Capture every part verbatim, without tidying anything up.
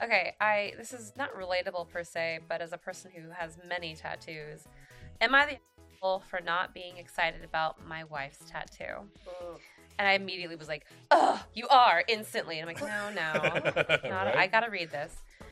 Okay, I this is not relatable per se, but as a person who has many tattoos, am I the asshole for not being excited about my wife's tattoo? Ugh. And I immediately was like, "Oh, you are!" instantly. And I'm like, "No, no, not, Right? I gotta read this."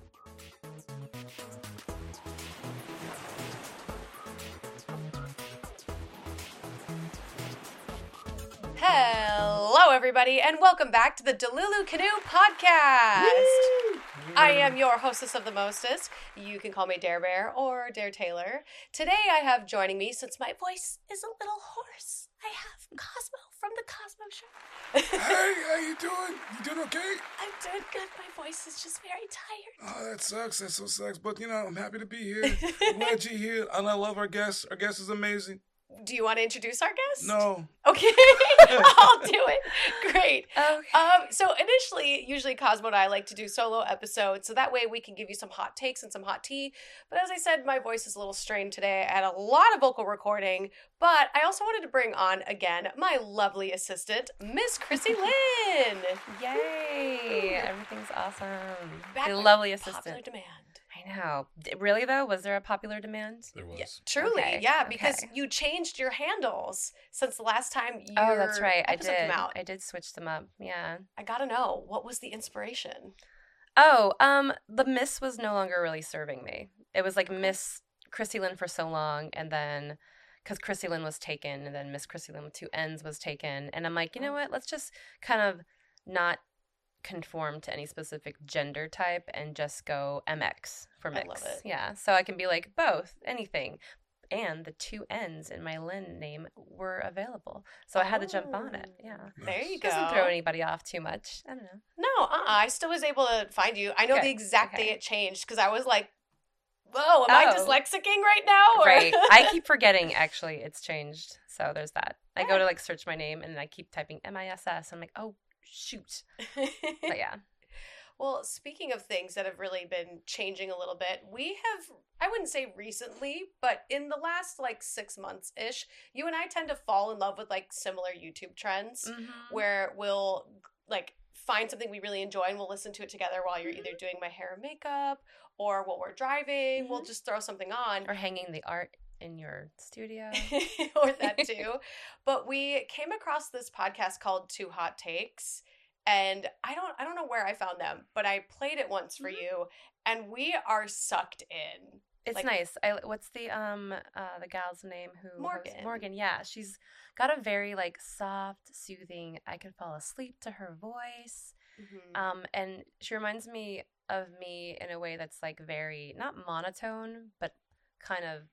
Hello, everybody, and welcome back to the Delulu Canoe Podcast. Woo! I am your hostess of the mostest. You can call me Dare Bear or Dare Taylor. Today I have joining me, since my voice is a little hoarse, I have Cosmo from the Cosmo Show. Hey, how you doing? You doing okay? I'm doing good. My voice is just very tired. Oh, that sucks. That so sucks. But, you know, I'm happy to be here. I'm glad you're here. And I love our guest. Our guest is amazing. Do you want to introduce our guest? No. Okay, I'll do it. Great. Okay. Um, so initially, usually Cosmo and I like to do solo episodes, so that way we can give you some hot takes and some hot tea. But as I said, my voice is a little strained today. I had a lot of vocal recording, but I also wanted to bring on again my lovely assistant, Miss Chrissy Lynn. Yay! Everything's awesome. Back A with lovely Popular assistant. demand. I know. D- Really though, was there a popular demand? There was. Yeah, truly, Okay, yeah, because okay. you changed your handles since the last time your Oh, that's right. I episode did. came out. I did switch them up. Yeah. I gotta know, what was the inspiration? Oh, um, the Miss was no longer really serving me. It was like Miss Chrissy Lynn for so long, and then because Chrissy Lynn was taken, and then Miss Chrissy Lynn with two N's was taken, and I'm like, you know what? Let's just kind of not conform to any specific gender type and just go M X for I mix. love it. Yeah, so I can be like both, anything. And the two N's in my Lynn name were available, so I had to jump on it. Yeah. There you go. Doesn't throw anybody off too much. I don't know. No, uh-uh. I still was able to find you. I know Good. the exact Okay. day it changed because I was like, whoa, am I Oh. dyslexicing right now? Or- Right. I keep forgetting, actually, it's changed. So there's that. I go Yeah. to like search my name and I keep typing M I S S. I'm like, oh, shoot. But yeah. Well, speaking of things that have really been changing a little bit, we have, I wouldn't say recently, but in the last like six months ish, you and I tend to fall in love with like similar YouTube trends Mhm. where we'll like find something we really enjoy and we'll listen to it together while you're either doing my hair and makeup or while we're driving. We'll just throw something on. Or hanging the art in your studio. or that too. But we came across this podcast called Two Hot Takes, and I don't I don't know where I found them, but I played it once for Mhm. you, and we are sucked in. It's Like- nice. I what's the um uh the gal's name who hosts- Morgan. Morgan, yeah. She's got a very like soft, soothing, I could fall asleep to her voice. Um and she reminds me of me in a way that's like very not monotone, but kind of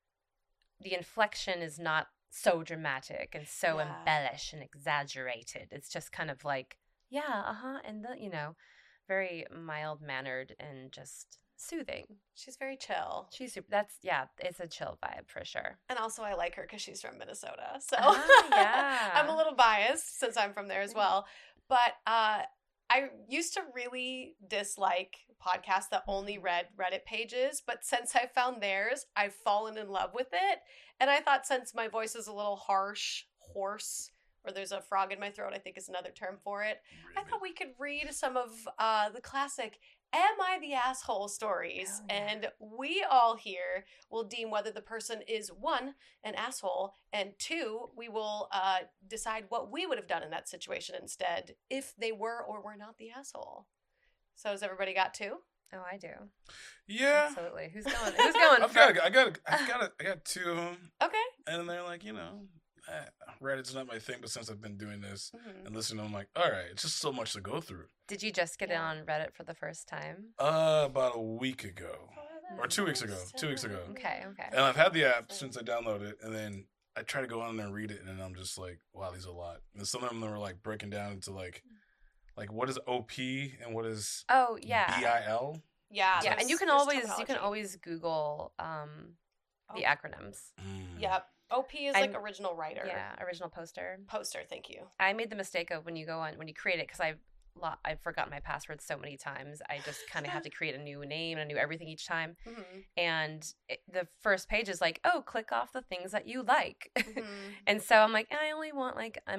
the inflection is not so dramatic and so Yeah. embellished and exaggerated. It's just kind of like, yeah, uh-huh, and the, you know, very mild-mannered and just soothing. She's very chill. She's super, that's, yeah, it's a chill vibe for sure. And also I like her because she's from Minnesota. So Ah, yeah. I'm a little biased since I'm from there as well. But uh, I used to really dislike podcasts that only read Reddit pages. But since I found theirs, I've fallen in love with it. And I thought since my voice is a little harsh, hoarse, or there's a frog in my throat, I think is another term for it, I thought we could read some of uh, the classic Am I the Asshole stories? Hell yeah. And we all here will deem whether the person is one, an asshole, and two, we will uh, decide what we would have done in that situation instead if they were or were not the asshole. So has everybody got two? Oh, I do. Yeah. Absolutely. Who's going? Who's going? I've got, I got, I got, I got two of them, Okay. and they're like, you know, eh, Reddit's not my thing, but since I've been doing this Mhm. and listening, I'm like, all right, it's just so much to go through. Did you just get Yeah. on Reddit for the first time? Uh, about a week ago, or two weeks ago, two weeks ago. Okay, okay. and I've had the app since I downloaded it, and then I try to go on there and read it, and I'm just like, wow, these are a lot. And some of them were like breaking down into like, like what is O P and what is Oh, yeah. B I L? Yeah. Yeah, there's- and you can there's always you can terminology. always Google um the Oh. acronyms. Mm. Yep. O P is I'm- like original writer. Yeah, original poster. Poster, thank you. I made the mistake of when you go on when you create it because I've lo- I've forgotten my password so many times. I just kind of have to create a new name and a new everything each time. Mhm. And it, the first page is like, oh, click off the things that you like. Mhm. And so I'm like, I only want like I'm a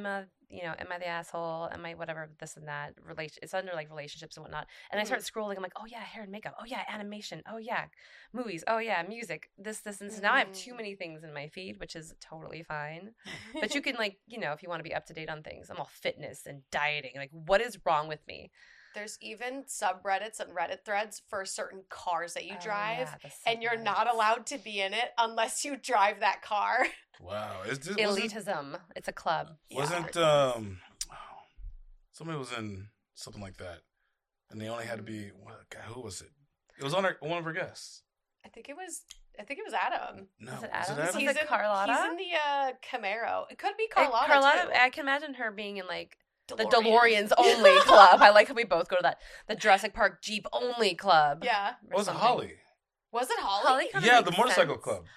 you know, am I the asshole? Am I whatever, this and that? Relation, it's under like relationships and whatnot. And mm-hmm. I start scrolling. I'm like, oh yeah, hair and makeup. Oh yeah, animation. Oh yeah, movies. Oh yeah, music. This, this, and so now I have too many things in my feed, which is totally fine. But you can like, you know, if you want to be up to date on things, I'm all fitness and dieting. Like, what is wrong with me? There's even subreddits and Reddit threads for certain cars that you Oh, drive, yeah, the and you're subreddits. not allowed to be in it unless you drive that car. Wow. Is this, wasn't, Elitism. It's a club. wasn't um, somebody was in something like that, and they only had to be. What, God, who was it? It was on our, one of our guests. I think it was. I think it was Adam. No, Was it was Adam? it Was Adam? it He's in, Carlotta? He's in the uh, Camaro. It could be Uh, Carlotta. Carlotta, too. I can imagine her being in like the DeLorean. DeLoreans only club. I like how we both go to that. The Jurassic Park Jeep only club. Yeah. or Was it something. Holly? Was it Holly? Holly kinda Yeah, makes the motorcycle sense. club.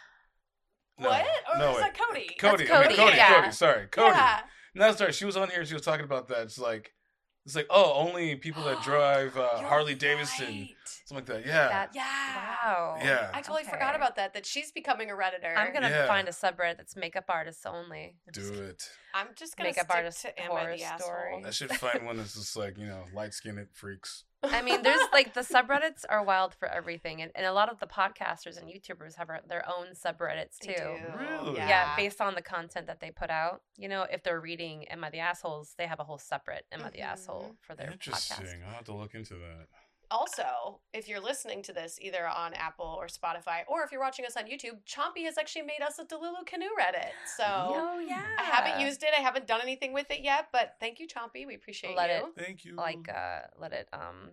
What? Or no, was wait. that Cody? Cody. That's I mean, Cody, Cody. yeah. Cody. Sorry, Cody. Yeah. No, sorry. She was on here. She was talking about that. It's like, it's like, oh, only people that drive uh, You're Harley Davidson, right. something like that. Yeah. That- Yeah. Wow. Yeah. I totally Okay. forgot about that. That she's becoming a redditor. I'm gonna Yeah. find a subreddit that's makeup artists only. Do it. I'm just gonna Makeup stick artist to Am I horror the Asshole? story. I should find one that's just like, you know, light skinned freaks. I mean, there's like the subreddits are wild for everything, and, and a lot of the podcasters and YouTubers have their own subreddits They too. do. Really? Yeah. Yeah, based on the content that they put out. You know, if they're reading Am I the Assholes, they have a whole separate Am I the Mhm. Asshole for their Interesting. podcast. I'll have to look into that. Also, if you're listening to this either on Apple or Spotify, or if you're watching us on YouTube, Chompy has actually made us a Delulu Canoe Reddit. So Oh yeah. I haven't used it. I haven't done anything with it yet, but thank you, Chompy. We appreciate Let you. Thank you. like uh let it um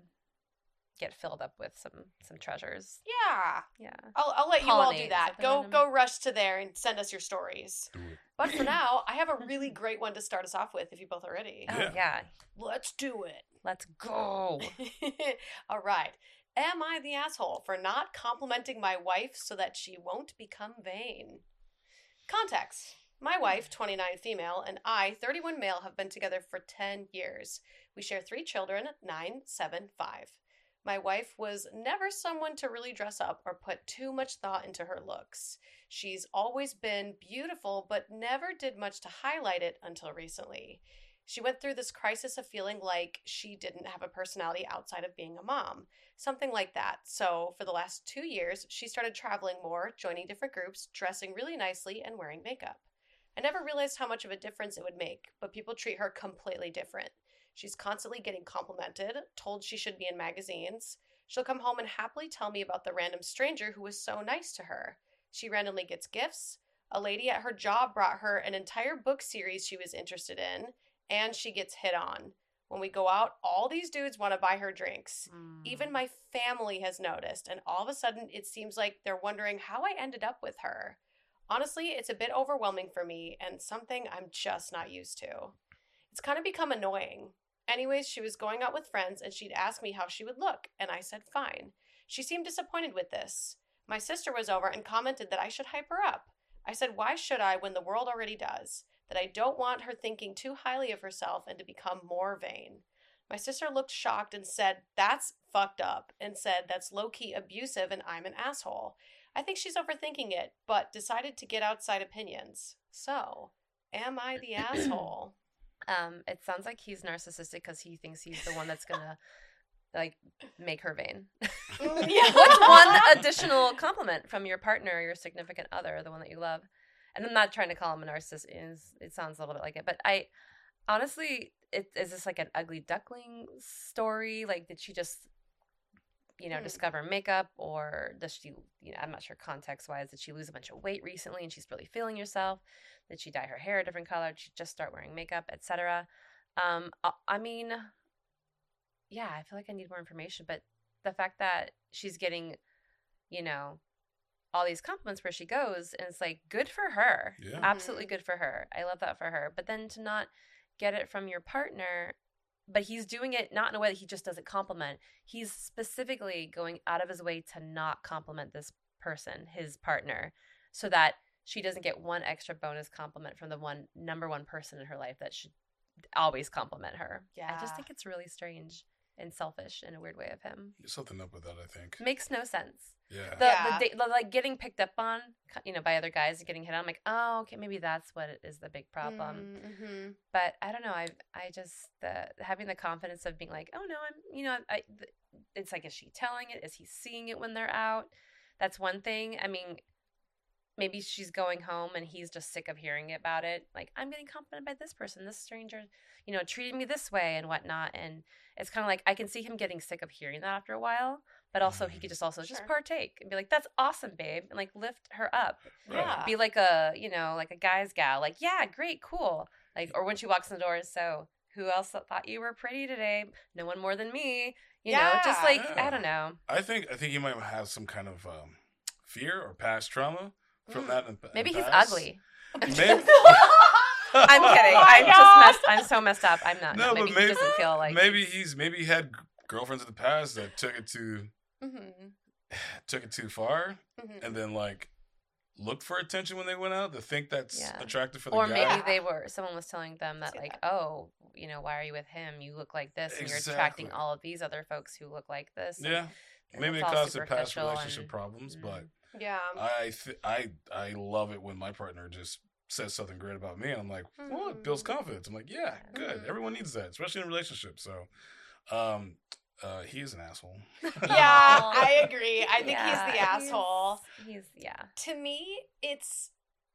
get filled up with some some treasures. Yeah. Yeah. I'll, I'll let you all do Pollinate, that. something Go random. go rush to there and send us your stories. Do it. But for now, I have a really great one to start us off with if you both are ready. Oh Yeah. yeah. Let's do it. Let's go. All right. Am I the asshole for not complimenting my wife so that she won't become vain? Context. My wife, twenty-nine female, and I, thirty-one male, have been together for ten years. We share three children, nine, seven, five. My wife was never someone to really dress up or put too much thought into her looks. She's always been beautiful, but never did much to highlight it until recently. She went through this crisis of feeling like she didn't have a personality outside of being a mom. Something like that. So for the last two years, she started traveling more, joining different groups, dressing really nicely, and wearing makeup. I never realized how much of a difference it would make, but people treat her completely different. She's constantly getting complimented, told she should be in magazines. She'll come home and happily tell me about the random stranger who was so nice to her. She randomly gets gifts. A lady at her job brought her an entire book series she was interested in, and she gets hit on. When we go out, all these dudes want to buy her drinks. Mm. Even my family has noticed, and all of a sudden it seems like they're wondering how I ended up with her. Honestly, it's a bit overwhelming for me and something I'm just not used to. It's kind of become annoying. Anyways, she was going out with friends and she'd ask me how she would look, and I said fine. She seemed disappointed with this. My sister was over and commented that I should hype her up. I said why should I when the world already does? That I don't want her thinking too highly of herself and to become more vain. My sister looked shocked and said, that's fucked up, and said that's low-key abusive and I'm an asshole. I think she's overthinking it, but decided to get outside opinions. So, am I the asshole? Um, it sounds like he's narcissistic because he thinks he's the one that's gonna like make her vain. Yeah. What's one additional compliment from your partner or your significant other, the one that you love? And I'm not trying to call him a narcissist. Is it sounds a little bit like it, but I honestly, it, is this like an ugly duckling story? Like, did she just, you know, Hmm. discover makeup, or does she, you know, I'm not sure context wise, did she lose a bunch of weight recently and she's really feeling herself? Did she dye her hair a different color? Did she just start wearing makeup, et cetera? Um, I, I mean, yeah, I feel like I need more information, but the fact that she's getting, you know, all these compliments where she goes, and it's like, good for her. Yeah. Absolutely good for her. I love that for her. But then to not get it from your partner, but he's doing it not in a way that he just doesn't compliment. He's specifically going out of his way to not compliment this person, his partner, so that she doesn't get one extra bonus compliment from the one number one person in her life that should always compliment her. I Yeah. just think it's really strange. and selfish in a weird way of him. There's something up with that, I think. Makes no sense. Yeah. The, Yeah. the, the like getting picked up on, you know, by other guys and getting hit on. I'm like, oh, okay, maybe that's what it is the big problem. Mm-hmm. But I don't know. I I just the having the confidence of being like, oh no, I'm, you know, I. It's like, is she telling it? Is he seeing it when they're out? That's one thing. I mean, maybe she's going home and he's just sick of hearing about it. Like, I'm getting complimented by this person, this stranger, you know, treated me this way and whatnot. And it's kind of like I can see him getting sick of hearing that after a while. But also, he could just also Sure. just partake and be like, "That's awesome, babe," and like lift her up. Right. Yeah. Be like a, you know, like a guy's gal. Like, yeah, great, cool. Like, or when she walks in the door, so who else thought you were pretty today? No one more than me. You know, just Yeah. like Yeah. I don't know. I think I think he might have some kind of um, fear or past trauma from Mm. that. In, Maybe in he's past. ugly. Maybe. I'm Oh kidding. my I'm just God. messed. I'm so messed up. I'm not. No, maybe, but maybe he doesn't feel like maybe he's maybe he had g- girlfriends in the past that took it too Mm-hmm. took it too far, Mm-hmm. and then like looked for attention when they went out to think that's Yeah. attractive for the Or guy. maybe Yeah. they were. Someone was telling them that, See like, that. oh, you know, why are you with him? You look like this, and you're attracting Exactly. all of these other folks who look like this. and- Yeah, and maybe it it's all caused a past superficial relationship and- problems, Mm. but Yeah. I th- I I love it when my partner just says something great about me, and I'm like, well, it builds Mhm. confidence. I'm like, yeah, good. Mhm. Everyone needs that, especially in a relationship. So, um, uh, he is an asshole. Yeah, I agree. I think Yeah, he's the asshole. He's, he's yeah. To me, it's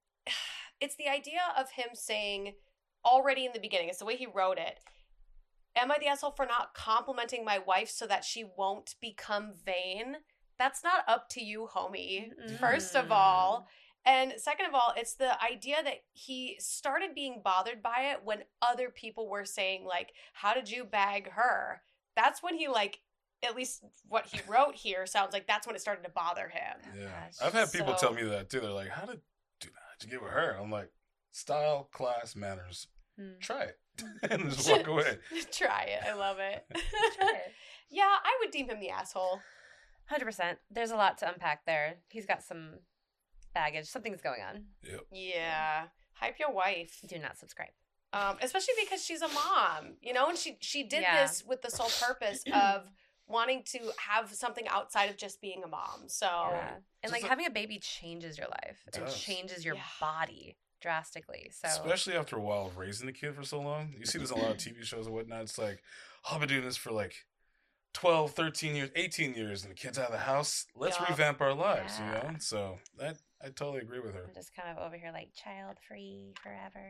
it's the idea of him saying already in the beginning, it's the way he wrote it. Am I the asshole for not complimenting my wife so that she won't become vain? That's not up to you, homie. First of all. And second of all, it's the idea that he started being bothered by it when other people were saying, like, how did you bag her? That's when he, like, at least what he wrote here sounds like that's when it started to bother him. Yeah, Gosh. I've had people So- tell me that too. They're like, "How did, dude, how'd you get with her?" I'm like, "Style, class, manners. Hmm. Try it, and just walk away." Try it. I love it. Try it. Yeah, I would deem him the asshole. one hundred percent. There's a lot to unpack there. He's got some baggage. Something's going on. Yep. Yeah. Hype your wife. Do not subscribe. Um, especially because she's a mom, you know, and she she did Yeah. this with the sole purpose of wanting to have something outside of just being a mom. So Yeah. And Just like like- having a baby changes your life. It It does. changes your Yeah. body drastically. So Especially after a while of raising the kid for so long. You see this in a lot of T V shows and whatnot. It's like, oh, I've been doing this for like twelve, thirteen years, eighteen years, and the kid's out of the house. Let's Yup. revamp our lives, Yeah. you know? So that I totally agree with her. I'm just kind of over here like child free forever.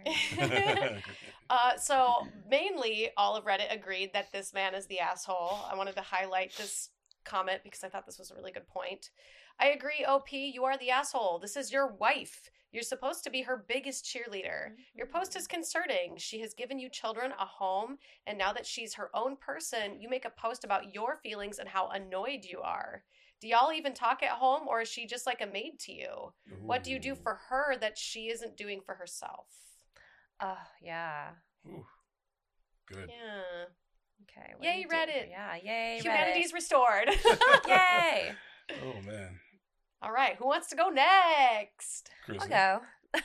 Uh, so mainly all of Reddit agreed that this man is the asshole. I wanted to highlight this comment because I thought this was a really good point. I agree, O P, you are the asshole. This is your wife. You're supposed to be her biggest cheerleader. Your post is concerning. She has given you children a home, and now that she's her own person, you make a post about your feelings and how annoyed you are. Do y'all even talk at home, or is she just like a maid to you? What do you do Ooh. for her that she isn't doing for herself? Oh yeah. Ooh. Good. Yeah. Okay. what do Yay, you do? Reddit. Yeah. Yay. Humanity's restored. Reddit. Yay. Oh, man. All right, who wants to go next? Chrissy. I'll go.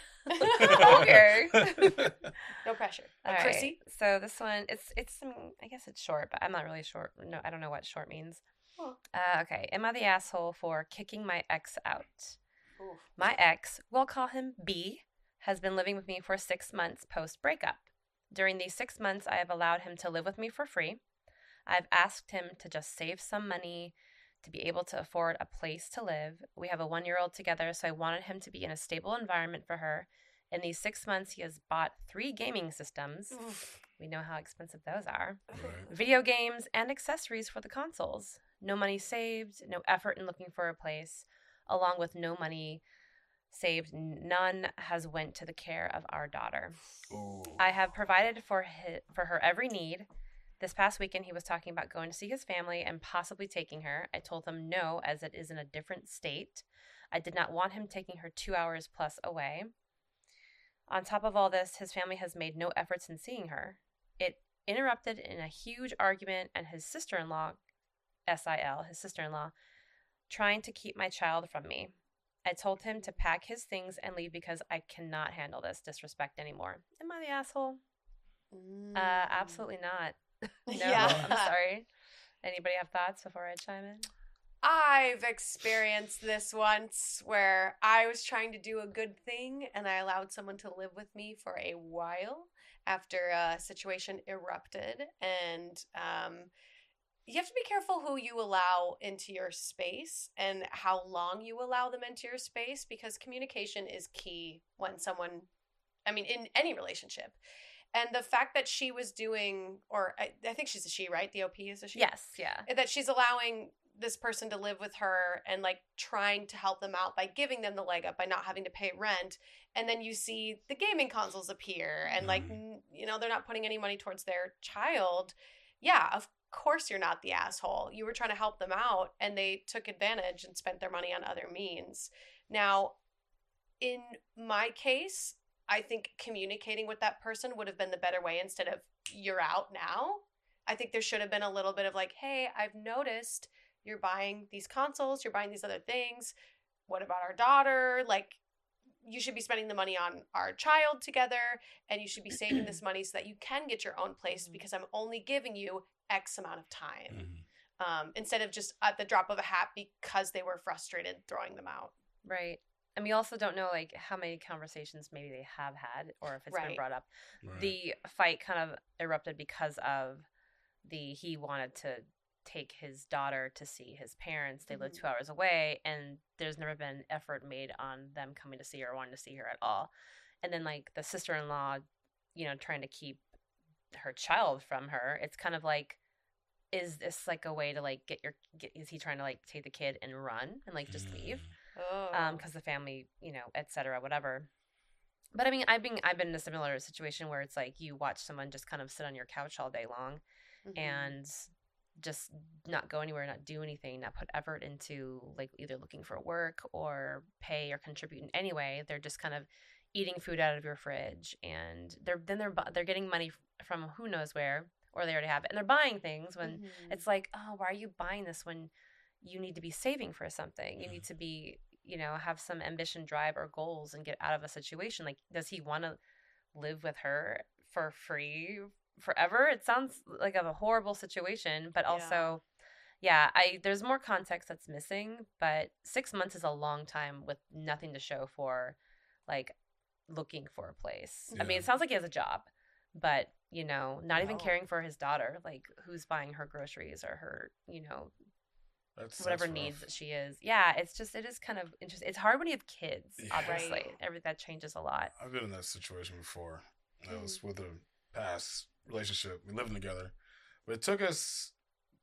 Okay. No pressure. All Uh, right. Chrissy? So this one, it's it's some. I guess it's short, but I'm not really short. No, I don't know what short means. Oh. Uh, okay. Am I the asshole for kicking my ex out? Oof. My ex, we'll call him B, has been living with me for six months post breakup. During these six months, I have allowed him to live with me for free. I've asked him to just save some money to be able to afford a place to live. We have a one year old together, so I wanted him to be in a stable environment for her. In these six months, he has bought three gaming systems. Oof. We know how expensive those are. Right. Video games and accessories for the consoles. No money saved, no effort in looking for a place, along with no money saved. None has went to the care of our daughter. Ooh. I have provided for his, for her every need. This past weekend, he was talking about going to see his family and possibly taking her. I told him no, as it is in a different state. I did not want him taking her two hours plus away. On top of all this, his family has made no efforts in seeing her. It interrupted in a huge argument, and his sister-in-law, S I L, his sister-in-law, trying to keep my child from me. I told him to pack his things and leave because I cannot handle this disrespect anymore. Am I the asshole? Uh, absolutely not. No, Yeah. I'm sorry. Anybody have thoughts before I chime in? I've experienced this once where I was trying to do a good thing and I allowed someone to live with me for a while after a situation erupted. And um, you have to be careful who you allow into your space and how long you allow them into your space, because communication is key when someone, I mean, in any relationship. And the fact that she was doing, or I, I think she's a she, right? The O P is a she? Yes, yeah. That she's allowing this person to live with her and like trying to help them out by giving them the leg up by not having to pay rent. And then you see the gaming consoles appear and like, Mm. you know, they're not putting any money towards their child. Yeah, of course you're not the asshole. You were trying to help them out and they took advantage and spent their money on other means. Now, in my case, I think communicating with that person would have been the better way instead of you're out now. I think there should have been a little bit of like, hey, I've noticed you're buying these consoles, you're buying these other things. What about our daughter? Like, you should be spending the money on our child together, and you should be saving this money so that you can get your own place, because I'm only giving you X amount of time. Mhm. Um, instead of just at the drop of a hat because they were frustrated throwing them out. Right. And we also don't know like how many conversations maybe they have had or if it's been Right. brought up. Right. The fight kind of erupted because of the he wanted to take his daughter to see his parents. They live Mhm. two hours away, and there's never been effort made on them coming to see her or wanting to see her at all. And then like the sister-in-law, you know, trying to keep her child from her. It's kind of like, is this like a way to like get your get, is he trying to like take the kid and run and like just leave? Mm. Oh. Um, because the family, you know, et cetera, whatever. But I mean, I've been I've been in a similar situation where it's like you watch someone just kind of sit on your couch all day long Mhm. and just not go anywhere, not do anything, not put effort into like either looking for work or pay or contribute in any way. They're just kind of eating food out of your fridge, and they're then they're bu- they're getting money f- from who knows where, or they already have it, and they're buying things when Mhm. it's like, oh, why are you buying this when you need to be saving for something? You need to be, you know, have some ambition, drive, or goals and get out of a situation. Like, does he want to live with her for free forever? It sounds like a horrible situation, but Yeah. also, yeah, I there's more context that's missing, but six months is a long time with nothing to show for, like, looking for a place. I mean, Yeah. it sounds like he has a job, but, you know, not even No. caring for his daughter. Like, who's buying her groceries or her, you know, That's whatever that's needs rough. that she is. Yeah, it's just, it is kind of interesting. It's hard when you have kids, Yeah. obviously. Right. Every, that changes a lot. I've been in that situation before. I Mm. was with a past relationship. We lived together, but it took us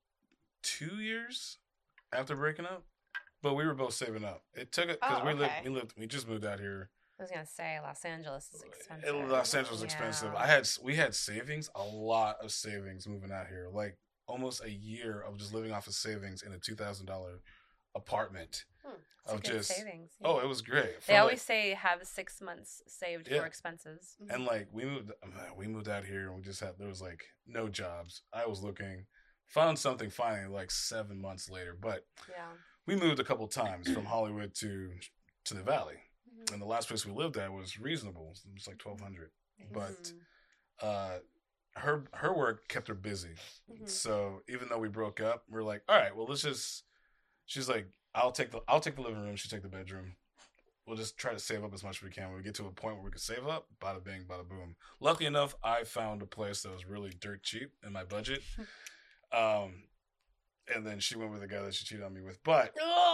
two years after breaking up. But we were both saving up. It took it because Oh, we lived. okay. We lived. We just moved out here. I was gonna say Los Angeles is It- expensive. Los Angeles was expensive. Yeah. I had we had savings, a lot of savings moving out here. Like almost a year of just living off of savings in a two thousand dollar apartment. Hmm. It's a Of good just savings. yeah. oh, it was great. They From, always like- say have six months saved Yeah. for expenses. Mhm. and like we moved, we moved out here and we just had there was like no jobs. I was looking, found something finally like seven months later, but Yeah. we moved a couple times from Hollywood to to the Valley, Mhm. and the last place we lived at was reasonable. It was like twelve hundred, but Mhm. uh, her her work kept her busy. Mhm. So even though we broke up, we're like, all right, well let's just. She's like, I'll take the I'll take the living room. She take the bedroom. We'll just try to save up as much as we can. When we get to a point where we can save up, bada bing, bada boom. Luckily enough, I found a place that was really dirt cheap in my budget. Um, and then she went with the guy that she cheated on me with, but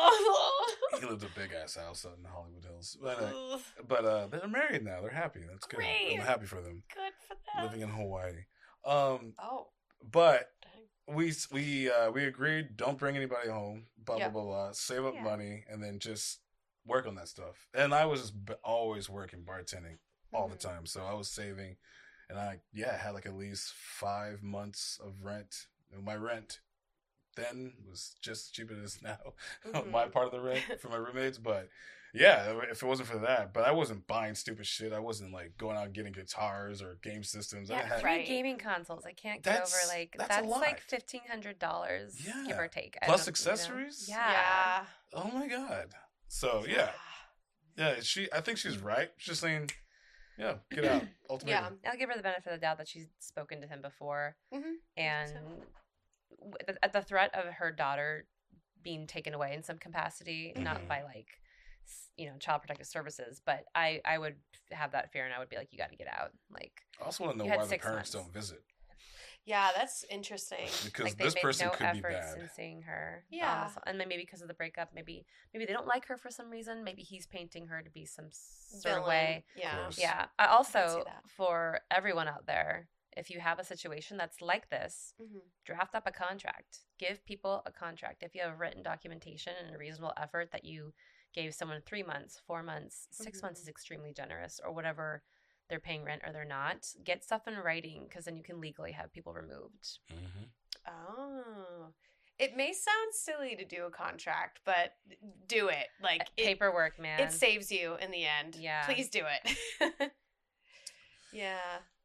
he lived a big ass house out in the Hollywood Hills. But uh, Ugh, but uh, they're married now. They're happy. That's good. Great. I'm happy for them. good for them. Living in Hawaii. Um, Oh, but dang. we we uh, we agreed don't bring anybody home. Blah Yeah. blah blah blah. Save up Yeah. money and then just work on that stuff. And I was just b- always working bartending all the Mhm. time, so I was saving, and I yeah had like at least five months of rent. And my rent then was just as cheap as it is now. My Mhm. part of the rent for my roommates, but. Yeah, if it wasn't for that, but I wasn't buying stupid shit. I wasn't like going out and getting guitars or game systems. I Yeah, had, three Right. gaming consoles. I can't get That's- over like that's a that's, like lot. fifteen hundred dollars, give Yeah. or take. I Plus don't- you know? accessories? Yeah. Yeah. Oh my god. So yeah, yeah. She, I think she's right. She's just saying, yeah, get out. Ultimately, Yeah. I'll give her the benefit of the doubt that she's spoken to him before, Mhm. and so. w- at the threat of her daughter being taken away in some capacity, Mhm. not by like, s- you know, child protective services, but I, I would have that fear and I would be like, you got to get out. Like, I also want to know You had why the six parents months. don't visit. Yeah, that's interesting. Because like they this made person no could be efforts bad. in seeing her. Yeah. Also. And then maybe because of the breakup, maybe maybe they don't like her for some reason. Maybe he's painting her to be some sort Villain. of way. Yeah. course. Yeah. I I can see also, that. for everyone out there, if you have a situation that's like this, Mhm. draft up a contract. Give people a contract. If you have written documentation and a reasonable effort that you gave someone three months, four months, six months Mhm. is extremely generous, or whatever they're paying rent or they're not. Get stuff in writing because then you can legally have people removed. Mm-hmm. Oh. It may sound silly to do a contract, but do it. Like it, Paperwork, man. it saves you in the end. Yeah. Please do it. Yeah.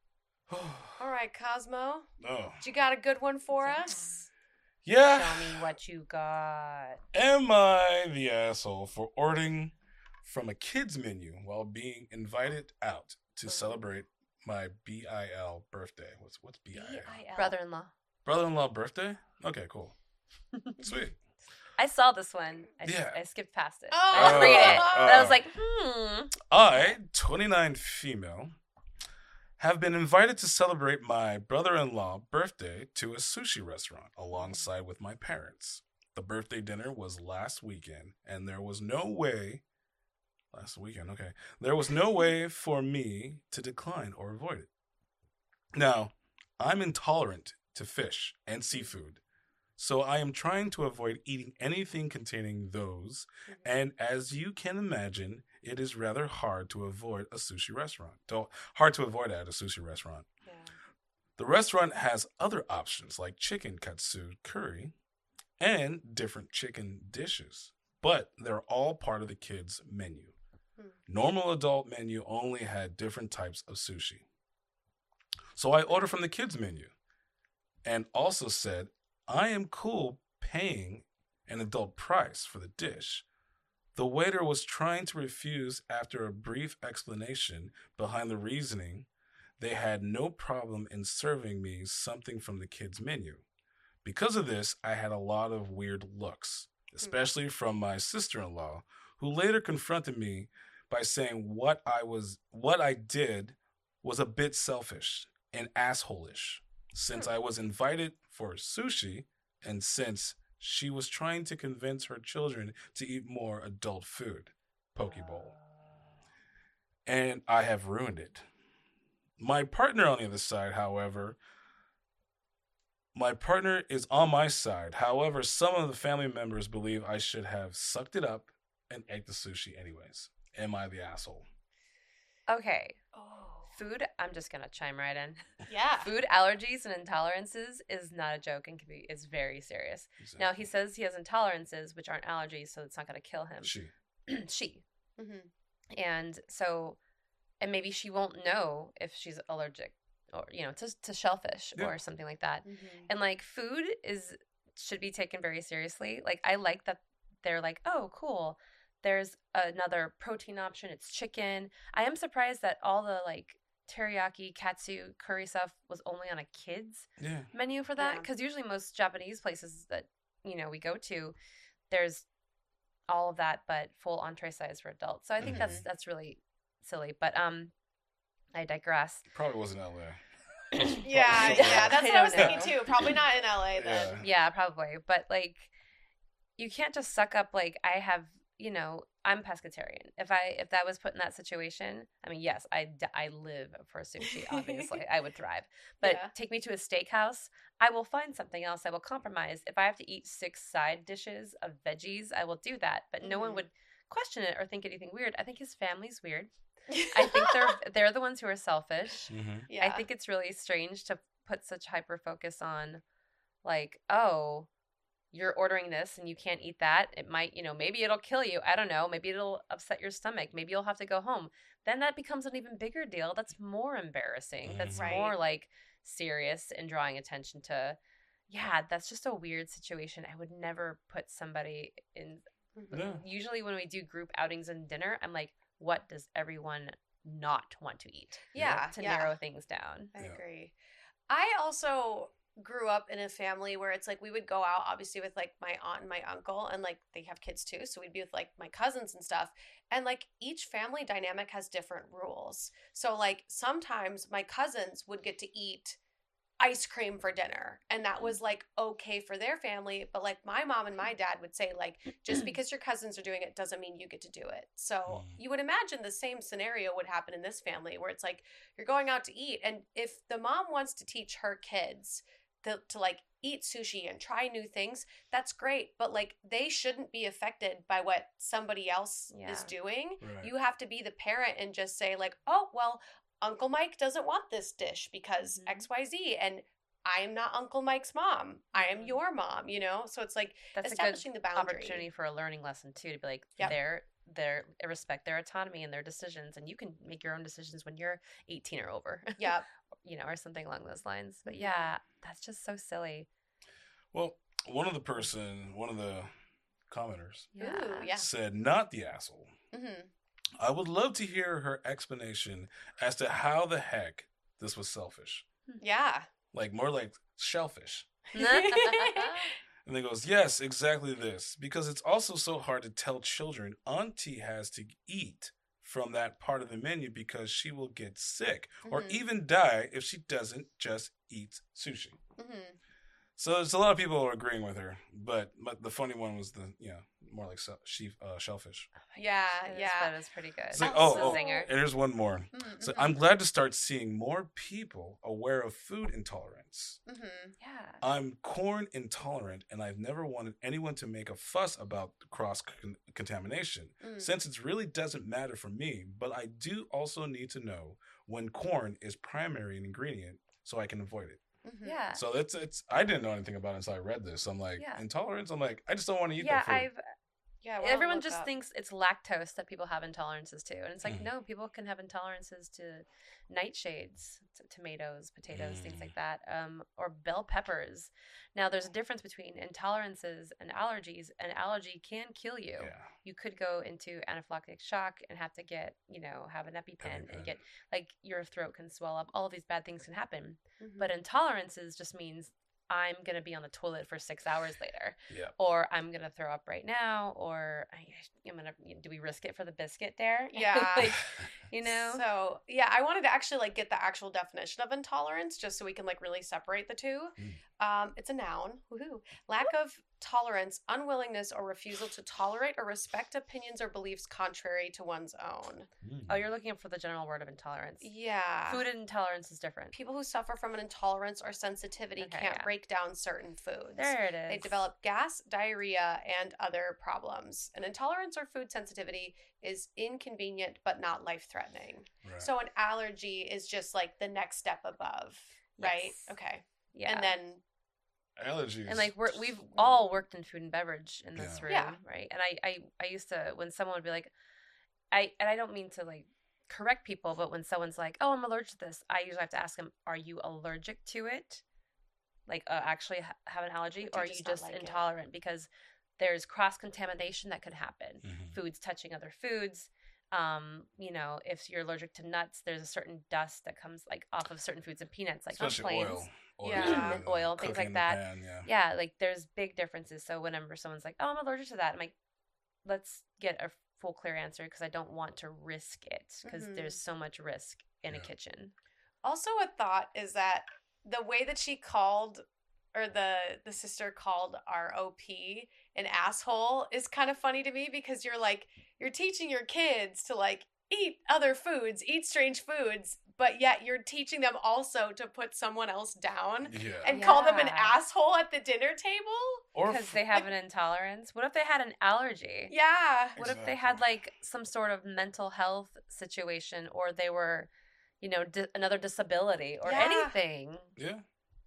All right, Cosmo. Oh. You got a good one for Yeah. us? Yeah. Show me what you got. Am I the asshole for ordering from a kids menu while being invited out to celebrate my B I L birthday? What's what's B I L? Brother-in-law. Brother-in-law birthday? Okay, cool. Sweet. I saw this one. I, Yeah. I skipped past it. Oh. I didn't read it. Uh, But I was uh. like, hmm. I, twenty-nine female, have been invited to celebrate my brother-in-law birthday to a sushi restaurant alongside with my parents. The birthday dinner was last weekend, and there was no way last weekend, okay. There was no way for me to decline or avoid it. Now, I'm intolerant to fish and seafood, so I am trying to avoid eating anything containing those, and as you can imagine, it is rather hard to avoid a sushi restaurant. Don't, hard to avoid at a sushi restaurant. Yeah. The restaurant has other options like chicken katsu curry and different chicken dishes, but they're all part of the kids' menu. Hmm. Normal adult menu only had different types of sushi. So I ordered from the kids' menu and also said, I am cool paying an adult price for the dish. The waiter was trying to refuse after a brief explanation behind the reasoning. They had no problem in serving me something from the kids' menu. Because of this, I had a lot of weird looks, especially from my sister-in-law, who later confronted me by saying what I was what I did was a bit selfish and asshole-ish, since I was invited for sushi and since she was trying to convince her children to eat more adult food, poke bowl. And I have ruined it. My partner on the other side, however, my partner is on my side. However, some of the family members believe I should have sucked it up and ate the sushi anyways. Am I the asshole? Okay. Oh. Food, I'm just going to chime right in. Yeah. Food allergies and intolerances is not a joke and can be, is very serious. Exactly. Now, he says he has intolerances, which aren't allergies, so it's not going to kill him. She. she. Mm-hmm. And so, and maybe she won't know if she's allergic or, you know, to, to shellfish Yeah. or something like that. Mm-hmm. And like food is, should be taken very seriously. Like, I like that they're like, oh, cool. There's another protein option. It's chicken. I am surprised that all the like teriyaki, katsu, curry stuff was only on a kid's Yeah. menu for that. Yeah. Because usually most Japanese places that, you know, we go to, there's all of that, but full entree size for adults. So I think that's Mhm. that's really silly. But um, I digress. Probably wasn't L A. Yeah, Probably yeah, somewhere. that's I what I was don't thinking know. too. Probably not in L A then. Yeah. Yeah, probably. But like, you can't just suck up. Like, I have, you know, I'm pescatarian. If I if that was put in that situation, I mean, yes, I, d- I live for sushi. Obviously, I would thrive. But Yeah. take me to a steakhouse, I will find something else. I will compromise. If I have to eat six side dishes of veggies, I will do that. But no one Mhm. would question it or think anything weird. I think his family's weird. I think they're they're the ones who are selfish. Mm-hmm. yeah. I think it's really strange to put such hyper focus on, like, oh, you're ordering this and you can't eat that. It might, you know, maybe it'll kill you. I don't know. Maybe it'll upset your stomach. Maybe you'll have to go home. Then that becomes an even bigger deal. That's more embarrassing. That's Right. more like serious and drawing attention to, yeah, that's just a weird situation. I would never put somebody in. Mhm. Yeah. Usually when we do group outings and dinner, I'm like, what does everyone not want to eat? Yeah, To yeah. narrow things down. I Yeah. agree. I also grew up in a family where it's like we would go out obviously with like my aunt and my uncle, and like they have kids too, so we'd be with like my cousins and stuff, and like each family dynamic has different rules. So like sometimes my cousins would get to eat ice cream for dinner, and that was like okay for their family, but like my mom and my dad would say like just because your cousins are doing it doesn't mean you get to do it. So Mm. you would imagine the same scenario would happen in this family where it's like you're going out to eat, and if the mom wants to teach her kids to, to like eat sushi and try new things, that's great, but like they shouldn't be affected by what somebody else Yeah. is doing. Right. You have to be the parent and just say like, oh well, Uncle Mike doesn't want this dish because Mhm. X Y Z, and I am not Uncle Mike's mom. I am Mhm. your mom, you know? So it's like That's a good establishing the boundary. opportunity for a learning lesson too, to be like Yep. they're they're respect their autonomy and their decisions, and you can make your own decisions when you're eighteen or over. Yep. You know, or something along those lines. But Mhm. yeah, that's just so silly. Well, one of the person, one of the commenters Yeah. Ooh, yeah. said, "Not the asshole. hmm I would love to hear her explanation as to how the heck this was selfish. Yeah. Like more like shellfish." Yeah. And then goes, "Yes, exactly this. Because it's also so hard to tell children Auntie has to eat from that part of the menu because she will get sick or Mhm. even die if she doesn't just eat sushi." hmm So there's a lot of people agreeing with her, but, but the funny one was the, you know, more like se- she, uh, shellfish. Yeah, That is- yeah. That is pretty good. It's like, That's oh, a oh, zinger. and here's one more. Mm-hmm. So I'm glad to start seeing more people aware of food intolerance. hmm Yeah. I'm corn intolerant, and I've never wanted anyone to make a fuss about cross con- contamination, Mm. since it really doesn't matter for me. But I do also need to know when corn is primary ingredient so I can avoid it. hmm Yeah. So it's it's I didn't know anything about it until I read this. I'm like, Yeah. intolerance. I'm like, I just don't want to eat Yeah, that food. I've Yeah. well, everyone look just up. thinks it's lactose that people have intolerances to, and it's like Mhm. no, people can have intolerances to nightshades, t- tomatoes, potatoes, things Mm. like that, um, or bell peppers. Now, there's a difference between intolerances and allergies. An allergy can kill you. Yeah. You could go into anaphylactic shock and have to get, you know, have an EpiPen EpiPen. and get like your throat can swell up. All of these bad things can happen. Mhm. But intolerances just means I'm going to be on the toilet for six hours later, Yeah. or I'm going to throw up right now, or I, I'm going to, do we risk it for the biscuit there? Yeah. like, you know? So yeah, I wanted to actually like get the actual definition of intolerance just so we can like really separate the two. Mm. Um, it's a noun. Woohoo. Lack of tolerance, unwillingness, or refusal to tolerate or respect opinions or beliefs contrary to one's own. Mm. Oh, you're looking for the general word of intolerance. Yeah. Food intolerance is different. People who suffer from an intolerance or sensitivity Okay, can't yeah. break down certain foods. There it is. They develop gas, diarrhea, and other problems. An intolerance or food sensitivity is inconvenient but not life-threatening. Right. So an allergy is just like the next step above, right? Yes. Okay. Yeah. And then allergies. And like we're we've all worked in food and beverage in this Yeah. room, Yeah. right? And I, I I used to when someone would be like, I and I don't mean to like correct people, but when someone's like, oh, I'm allergic to this, I usually have to ask them, are you allergic to it? Like uh, actually ha- have an allergy, Or do or are you you just not just like it? intolerant? Because there's cross contamination that could happen. Mhm. Foods touching other foods. Um, you know, if you're allergic to nuts, there's a certain dust that comes like off of certain foods and peanuts, like especially on planes. oil. Oil, Yeah. and Oil, things cooking like in the that. pan, yeah. Yeah, like there's big differences. So whenever someone's like, "Oh, I'm allergic to that," I'm like, "Let's get a full clear answer because I don't want to risk it because Mhm. there's so much risk in a Yeah. kitchen." also a thought is that the way that she called or the the sister called our O P an asshole is kind of funny to me because you're like you're teaching your kids to like eat other foods, eat strange foods, but yet you're teaching them also to put someone else down Yeah. and call them an Yeah. asshole at the dinner table. Or Because f- they have an intolerance. What if they had an allergy? Yeah. What if they had Exactly. like some sort of mental health situation, or they were, you know, di- another disability or Yeah. anything? yeah.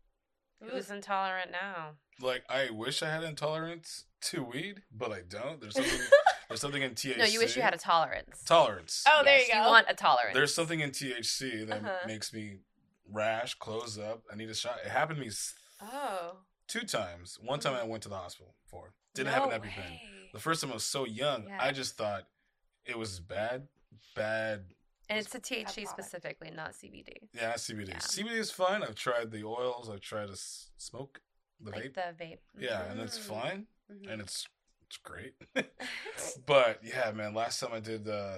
Who's intolerant now? Like I wish I had intolerance to weed, but I don't. There's something there's something in T H C. No, you wish you had a tolerance. tolerance. Oh, there Yes, you go. You want a tolerance. There's something in T H C that Uh-huh. makes me rash, close up. I need a shot. It happened to me s- Oh. two times. One time I went to the hospital for. Didn't No have an EpiPen. way. The first time I was so young, Yeah. I just thought it was bad, bad And it's a T H C product. specifically, not C B D. Yeah, not C B D. Yeah. C B D is fine. I've tried the oils. I've tried to s- smoke the Like vape. the vape. Yeah, and it's Mm. fine, Mhm. and it's it's great. But yeah, man, last time I did, uh,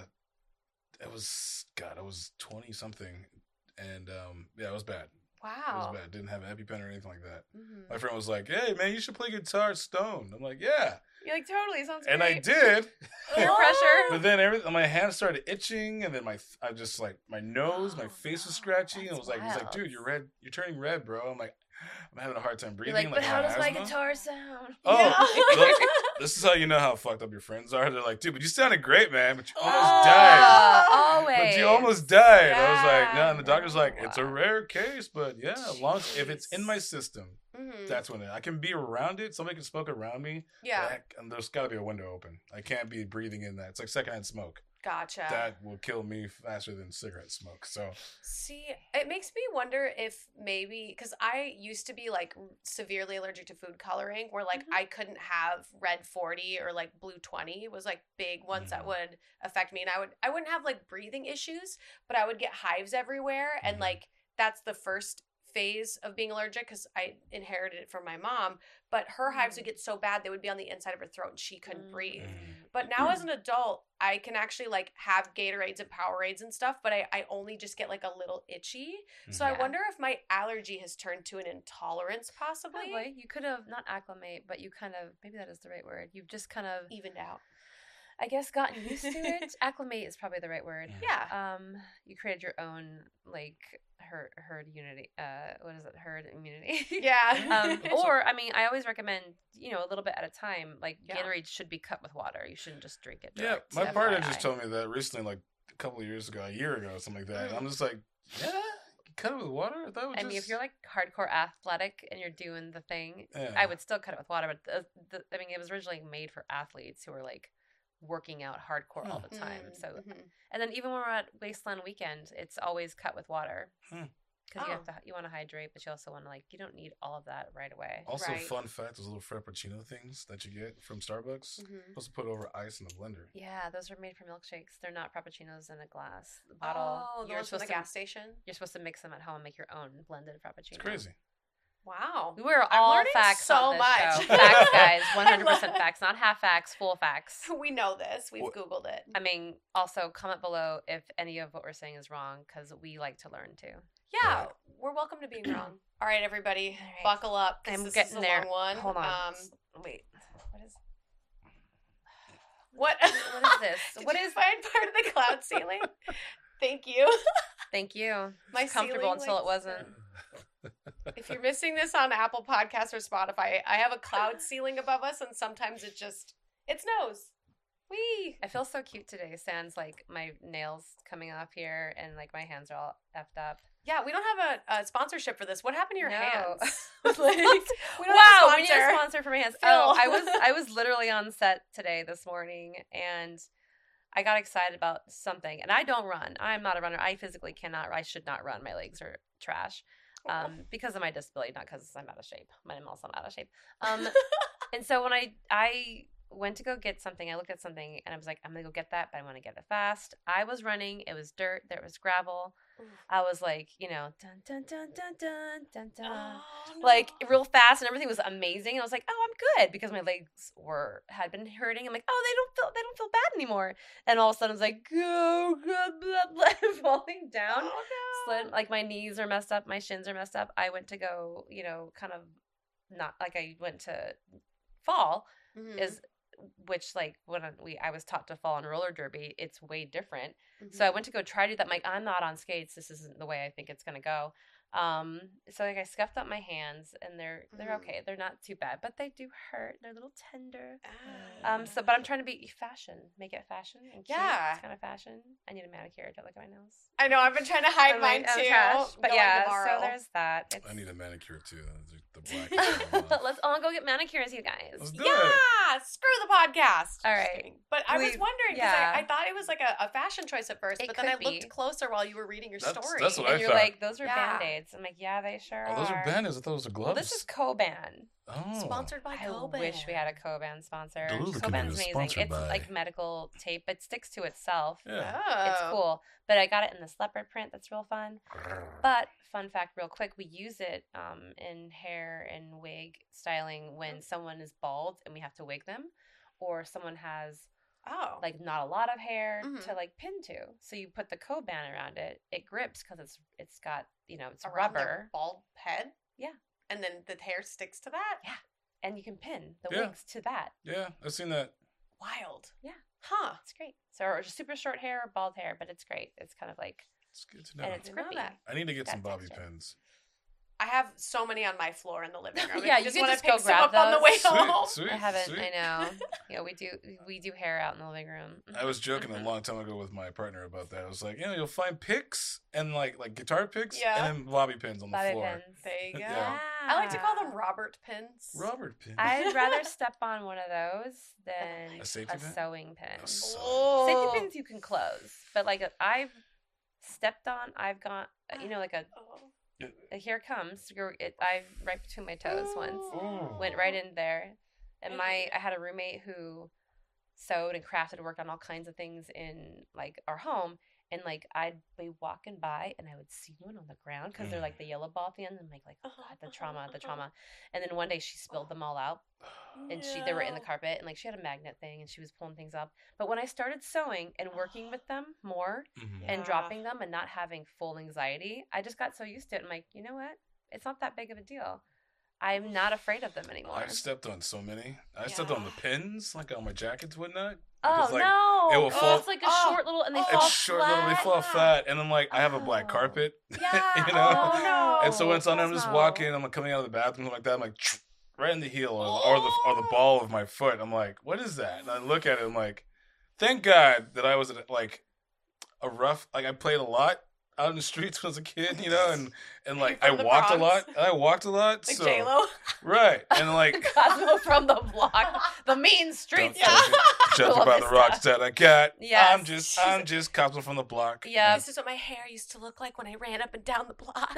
it was God, I was twenty something, and um, yeah, it was bad. It Wow. was bad. Didn't have an EpiPen or anything like that. Mhm. My friend was like, "Hey, man, you should play guitar stoned." I'm like, "Yeah," You're like, totally, sounds and I great. did. Peer Oh. pressure. But then everything, my hands started itching, and then my I just like my nose, my Oh, face was no, scratchy, and that's it was like, he's like, wild. "Dude, you're red. You're turning red, bro." I'm like, I'm having a hard time breathing. You're like, but I how have does my asthma." guitar sound? Oh, Yeah. look, this is how you know how fucked up your friends are. They're like, "Dude, but you sounded great, man, but you almost Oh. died. Always. But you almost died." I was like, Yeah. "No," and the doctor's like, "It's a Wow. rare case, but yeah, as long as if it's in my system, Mhm. that's when it, I can be around it. Somebody can smoke around me. Yeah, but I- and there's got to be a window open. I can't be breathing in that. It's like secondhand smoke. gotcha. That will kill me faster than cigarette smoke." So See, it makes me wonder if maybe because I used to be like severely allergic to food coloring, where like Mhm. I couldn't have red forty or like blue twenty was like big ones that Mhm. would affect me, and I would I wouldn't have like breathing issues, but I would get hives everywhere, and Mhm. like that's the first phase of being allergic because I inherited it from my mom. But her hives would Mm. get so bad they would be on the inside of her throat, and she couldn't breathe. Mm. But now as an adult, I can actually like have Gatorades and Powerades and stuff, but I, I only just get like a little itchy. So I Yeah. wonder if my allergy has turned to an intolerance possibly. Probably. You could have not acclimate, but you kind of maybe that is the right word. You've just kind of, Evened out. I guess, gotten used to it. Acclimate is probably the right word. Mm. Yeah. Um, you created your own like herd herd unity. Uh, what is it? Herd immunity. Yeah. um, or I mean, I always recommend you know a little bit at a time. Like Yeah. Gatorade should be cut with water. You shouldn't just drink it. yeah, direct, my partner just F Y I. told me that recently, like a couple of years ago, a year ago, something like that. And Mm. I'm just like, yeah, you cut it with water. I thought it was I just... mean, if you're like hardcore athletic and you're doing the thing, Yeah. I would still cut it with water. But the, the, I mean, it was originally made for athletes who are like working out hardcore all the time. Mm, So, mhm. and then even when we're at Wasteland Weekend, it's always cut with water Hmm. because you have Oh. to you want to hydrate, but you also want to like you don't need all of that right away. Also, Right. fun fact: those little frappuccino things that you get from Starbucks, Mhm. supposed to put over ice in the blender. Yeah, those are made for milkshakes. They're not frappuccinos in a glass bottle. Oh, the you're ones from the supposed to gas station. you're supposed to mix them at home and make your own blended frappuccino. It's crazy. Wow. We're I'm all learning facts so on this much. show. Facts, guys. I one hundred percent love- facts, not half facts, full facts. We know this. We've What- Googled it. I mean, also comment below if any of what we're saying is wrong because we like to learn too. Yeah, we're welcome to being wrong. All right, everybody, All right. buckle up. 'cause I'm this getting is a there. long one. Hold on. Um, Wait, what is what? what is this? Did What you is? find part of the cloud ceiling? Thank you. Thank you. My It's comfortable ceiling, until like, it wasn't. If you're missing this on Apple Podcasts or Spotify, I have a cloud ceiling above us, and sometimes it just it snows. Wee. I feel so cute today. Sans like my nails coming off here and like my hands are all effed up. Yeah, we don't have a, a sponsorship for this. What happened to your No. hands? Like, we don't wow, have we a need a sponsor. sponsor for my hands. Phil. Oh, I was I was literally on set today this morning and I got excited about something. And I don't run. I'm not a runner. I physically cannot. I should not run. My legs are trash um, because of my disability, not because I'm out of shape. I'm also not out of shape. Um, and so when I I went to go get something, I looked at something and I was like, I'm gonna go get that, but I want to get it fast. I was running. It was dirt. There was gravel. I was like, you know, dun dun dun dun dun dun dun. Oh, no. Like real fast and everything was amazing. And I was like, oh, I'm good because my legs were had been hurting. I'm like, oh, they don't feel they don't feel bad anymore. And all of a sudden, I was like, go, go, blah, blah, falling down. Oh, Slid, like my knees are messed up, my shins are messed up. I went to go, you know, kind of not like I went to fall no. Mhm. is which like when I, we I was taught to fall on roller derby, it's way different. So I Mhm. went to go try to do that. I'm like, I'm not on skates. This isn't the way I think it's gonna go. Um, so like I scuffed up my hands, and they're they're Mhm. okay. They're not too bad, but they do hurt. They're a little tender. Ah. Um, so but I'm trying to be fashion, make it fashion and cute. Yeah. It's kind of fashion. I need a manicure. Don't look at my nails. I know. I've been trying to hide I'm mine like, I'm too. trash. But Going yeah, tomorrow. so there's that. It's... I need a manicure too. The the black. is going off. Let's all go get manicures, you guys. Let's do it. Yeah, screw the podcast. All Just right. kidding. But I was We've- wondering because yeah. I, I thought it was like a, a fashion choice at first, It but then I could looked be. closer while you were reading your That's- story. that's what And I you're thought. like, those are Yeah. band-aids. Band-Aids. I'm like, yeah, they sure Oh, those are are. Band-Aids. I thought those were gloves. Well, this is Coban. oh. Sponsored by I Coban. wish we had a Coban sponsor. Duluth Coban's Canoe is amazing. sponsored It's by- like medical tape. It sticks to itself. Yeah. Oh. It's cool. But I got it in this leopard print. That's real fun. But fun fact, real quick, we use it um, in hair and wig styling when someone is bald and we have to wig them, or someone has Oh. like not a lot of hair Mhm. to like pin to. So you put the Coban around it. It grips because it's it's got you know it's around their rubber, bald head? Yeah. And then the hair sticks to that? Yeah. and you can pin the Yeah. wigs to that. Yeah, I've seen that. Wild. Yeah. Huh. It's great. So or just super short hair or bald hair, but it's great. It's kind of like It's good to know. and it's Didn't know grippy. that. I need to get Got some bobby texture. pins. I have so many on my floor in the living room. Yeah, If you just can wanna just pick go some grab up on the those. way Sweet, home. sweet, I haven't. sweet. I know. Yeah, we do. We do hair out in the living room. I was joking a long time ago with my partner about that. I was like, you know, you'll find picks and like like guitar picks Yeah. and then bobby pins on the Bobby floor. pins. There you go. Yeah. I like to call them Robert pins. Robert pins. I'd rather step on one of those than A safety a pin? sewing pin. A sewing Oh. Safety pins you can close, but like I've stepped on, I've got you know like a, Oh. a here it comes. You're- It, I right between my toes once. Ooh. Went right in there, and my I had a roommate who sewed and crafted, worked on all kinds of things in like our home, and like I'd be walking by and I would see one on the ground because they're like the yellow ball at the end. And I'm like, like oh Uh-huh, God, the uh-huh, trauma, the uh-huh. trauma. And then one day she spilled them all out, and she they were in the No. carpet, and like she had a magnet thing, and she was pulling things up. But when I started sewing and working with them more Mhm. and Yeah. dropping them and not having full anxiety, I just got so used to it. I'm like, you know what? It's not that big of a deal. I'm not afraid of them anymore. I've stepped on so many. I stepped on the Yeah. pins, like on my jackets, whatnot. Oh Because, like, no! it will Oh, fall- it's like a Oh, short little, and they oh, fall It's short, little, they flat. fall flat, and I'm like, I have a black Oh. carpet, Yeah. you know. Oh, no. And so when it's on, I'm just Cosmo. walking, I'm like coming out of the bathroom like that, I'm like right in the heel or, or the or the ball of my foot. I'm like, what is that? And I look at it, I'm like, thank God that I was at, like a rough, like I played a lot out in the streets when I was a kid, you know, and and like I From the walked a Bronx? lot, I walked a lot, Like so J Lo. right, and like. Cosmo from the block, the mean streets. Don't of- judge, judge Love by this the rocks stuff. that I got. Yes. I'm just, I'm just Cosmo from the block. Yeah. This is what my hair used to look like when I ran up and down the block.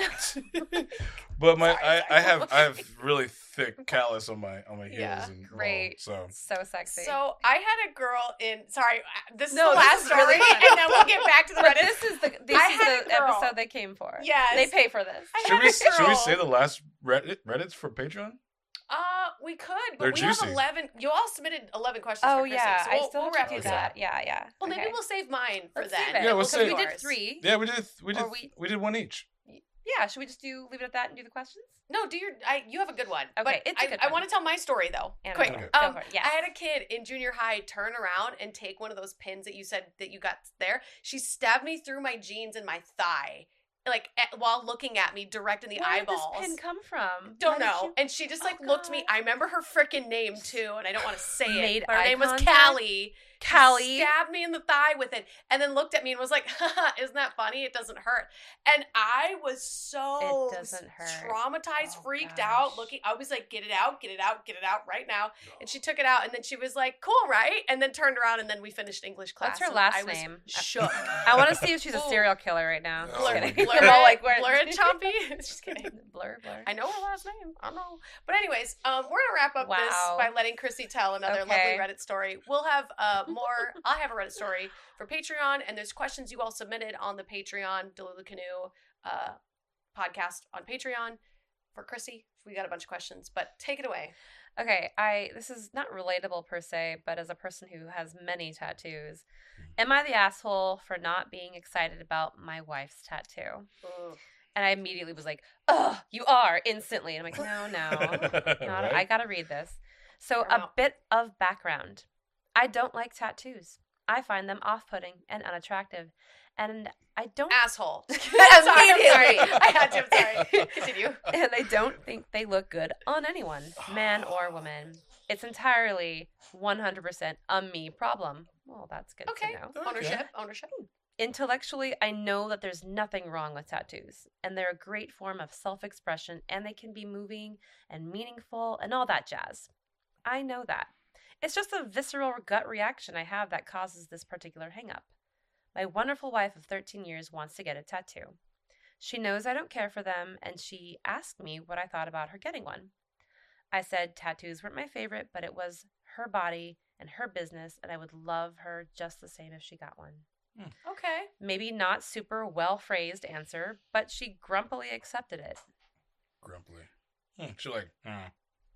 But my, Sorry, I, sorry. I have, I have really thick callus on my, on my heels. Yeah, and all, great. so So sexy. So I had a girl in. Sorry, uh, this is No, the this last is story, really fun. and then we'll get back to the but Reddit. this is the this I is had the a girl. episode they came for. Yes. They pay for this. I should had we, a should we girl. say the last Reddit, Reddits for Patreon? Uh, we could, but They're we juicy. have eleven. You all submitted eleven questions. Oh for Chrissy, yeah, so I we'll, still we'll have wrap to do these that. up. Yeah, yeah. Well, maybe Okay. we'll save mine for Let's then. save it. Yeah, we'll Because save we it. did three. Yeah, we did, we did, Or we- we did one each. Yeah, should we just do leave it at that and do the questions? No, do your. I you have a good one. Okay, but it's a I, good I one. want to tell my story though. Anna, Quick. Okay. Go Um, for it. Yes. I had a kid in junior high turn around and take one of those pins that you said that you got there. She stabbed me through my jeans and my thigh, like at, while looking at me direct in the Where eyeballs. did this pin come from? Don't Why did know. you- And she just like Oh, looked me. God. I remember her freaking name too, and I don't want to say it. Made But her eye name was contact? Callie. She Callie. stabbed me in the thigh with it, and then looked at me and was like, Haha, "Isn't that funny? It doesn't hurt." And I was so It doesn't hurt. traumatized, Oh, freaked gosh. out. Looking, I was like, "Get it out, get it out, get it out right now." And she took it out, and then she was like, "Cool, right?" And then turned around, and then we finished English class. What's her and last I was name? Shook. I want to see if she's a Ooh. serial killer right now. Oh Blur, my Just kidding. God. blur, I'm all it, like, where- blur it, chompy. Just kidding. blur, blur. I know her last name. I don't know. But anyways, um, we're gonna wrap up this Wow. by letting Chrissy tell another Okay. lovely Reddit story. We'll have uh more. I'll have a Reddit story for Patreon, and there's questions you all submitted on the Patreon Delulu Canoe uh podcast on Patreon for Chrissy. We got a bunch of questions, but take it away. Okay, I this is not relatable per se, but as a person who has many tattoos, am I the asshole for not being excited about my wife's tattoo? And I immediately was like, "Ugh, you are!" instantly. And I'm like, "No, no, not, I gotta read this." So Fair a enough. bit of background: I don't like tattoos. I find them off-putting and unattractive, and I don't. Asshole. sorry, I'm sorry. Immediately. I had to. I'm sorry. Continue. And I don't think they look good on anyone, man or woman. It's entirely one hundred percent a me problem. Well, that's good Okay. to know. Okay. Ownership. Ownership. Intellectually, I know that there's nothing wrong with tattoos, and they're a great form of self-expression, and they can be moving and meaningful and all that jazz. I know that. It's just a visceral gut reaction I have that causes this particular hang-up. My wonderful wife of thirteen years wants to get a tattoo. She knows I don't care for them, and she asked me what I thought about her getting one. I said tattoos weren't my favorite, but it was her body and her business, and I would love her just the same if she got one. Okay. Maybe not super well-phrased answer, but she grumpily accepted it. Grumpily. Hmm. She's like, hmm.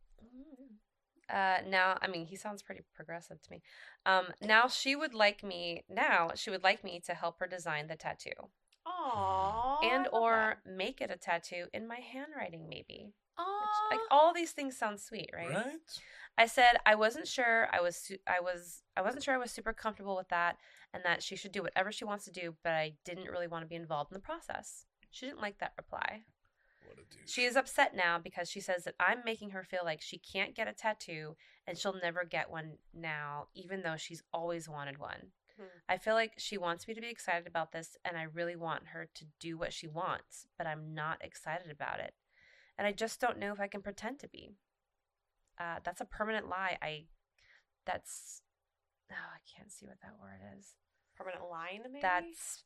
Uh, now, I mean, he sounds pretty progressive to me. Um, now she would like me, now she would like me to help her design the tattoo. Aww. And or make it a tattoo in my handwriting, maybe. Aww. Which, like, all these things sound sweet, right? Right? I said I wasn't sure. I was su- I was I wasn't sure I was super comfortable with that, and that she should do whatever she wants to do, but I didn't really want to be involved in the process. She didn't like that reply. What a douche. She is upset now because she says that I'm making her feel like she can't get a tattoo and she'll never get one now, even though she's always wanted one. Hmm. I feel like she wants me to be excited about this, and I really want her to do what she wants, but I'm not excited about it. And I just don't know if I can pretend to be. Uh, that's a permanent lie. I, that's, oh, I can't see what that word is. Permanent line, maybe? That's,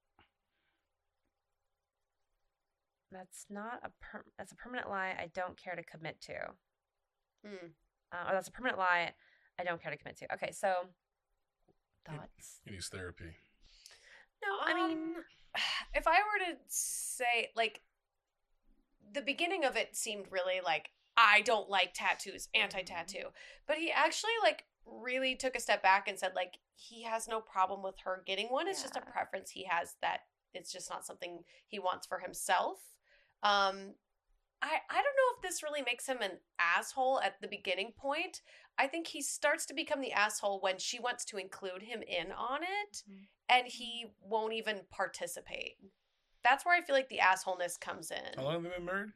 that's not a, per, that's a permanent lie I don't care to commit to. Hmm. Uh, or that's a permanent lie I don't care to commit to. Okay, so, thoughts? He needs therapy. No, I mean, Um, if I were to say, like, the beginning of it seemed really like, I don't like tattoos, anti-tattoo. But he actually, like, really took a step back and said, like, he has no problem with her getting one. It's just a Yeah. preference he has that it's just not something he wants for himself. Um, I, I don't know if this really makes him an asshole at the beginning point. I think he starts to become the asshole when she wants to include him in on it, Mhm. and he won't even participate. That's where I feel like the assholeness comes in. How long have they been married?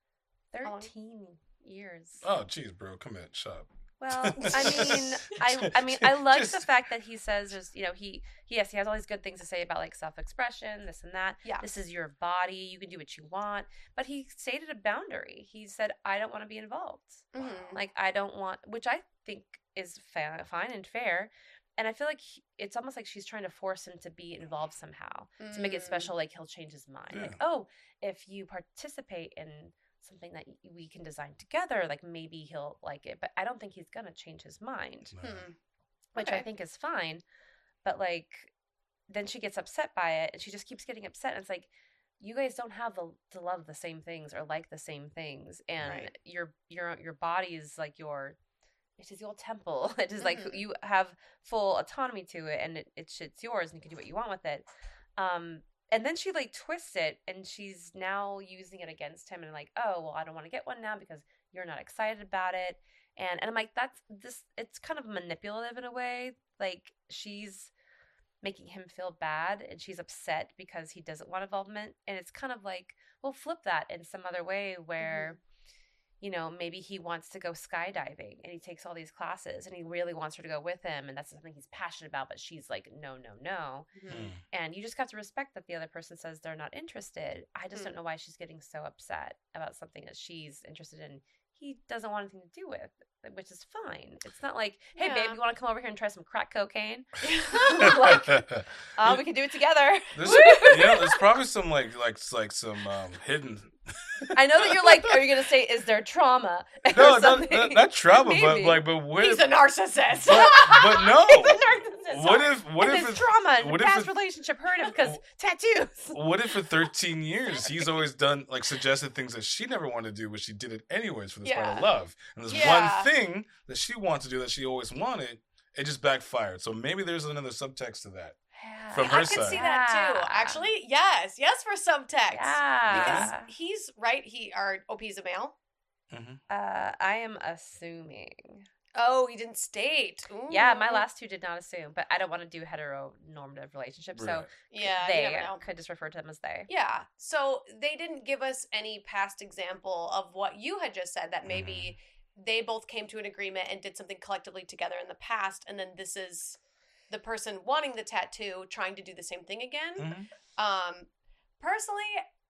long? thirteen years. Oh, jeez, bro. Come in. Shut up. Well, I mean, I, I mean, I like Just- the fact that he says, there's, you know, he, he, yes, he has all these good things to say about like self-expression, this and that. Yeah. This is your body. You can do what you want. But he stated a boundary. He said, I don't want to be involved. Mhm. Like, I don't want, which I think is fa- fine and fair. And I feel like he, it's almost like she's trying to force him to be involved somehow to make it Mm. special. Like, he'll change his mind. Yeah. Like, oh, if you participate in something that we can design together, like maybe he'll like it. But I don't think he's gonna change his mind, No. Hmm. which Okay. I think is fine. But like, then she gets upset by it, and she just keeps getting upset. And it's like, you guys don't have the, to love the same things or like the same things, and Right. your your your body is like your, it is your temple. It is like Mhm. you have full autonomy to it, and it, it's it's yours, and you can do what you want with it. Um, and then she like twists it, and she's now using it against him, and like, oh well, I don't want to get one now because you're not excited about it. And and I'm like, that's this. It's kind of manipulative in a way. Like, she's making him feel bad, and she's upset because he doesn't want involvement. And it's kind of like, well, flip that in some other way where, you know, maybe he wants to go skydiving, and he takes all these classes, and he really wants her to go with him, and that's something he's passionate about, but she's like, no, no, no. Mhm. Hmm. And you just have to respect that the other person says they're not interested. I just Hmm. don't know why she's getting so upset about something that she's interested in. He doesn't want anything to do with, which is fine. It's not like, hey, Yeah. babe, you want to come over here and try some crack cocaine? Like, oh, we can do it together. There's, yeah, there's probably some like like like some um, hidden. I know that you're like, are you going to say, is there trauma? or No, not, something? not, not trauma, but Maybe. like, but what He's if? a narcissist. But, but no. He's a narcissist. What if? What and if? his It, trauma and what the if past it- relationship hurt him because tattoos? what if for thirteen years he's always done like suggested things that she never wanted to do, but she did it anyways for the spark Yeah. of love. And there's Yeah. one thing that she wants to do that she always wanted. It just backfired. So maybe there's another subtext to that. Yeah. From I her can side. see that too. Yeah. Actually, yes, yes for subtext. Yeah. Because he's right. He our O P's a male. Mm-hmm. Uh, I am assuming. Oh, he didn't state. Yeah, Ooh. my last two did not assume, but I don't want to do heteronormative relationships, so Right. Yeah, you they never know. could just refer to them as they. Yeah. So they didn't give us any past example of what you had just said, that maybe they both came to an agreement and did something collectively together in the past, and then this is the person wanting the tattoo trying to do the same thing again. Mm-hmm. Um, personally,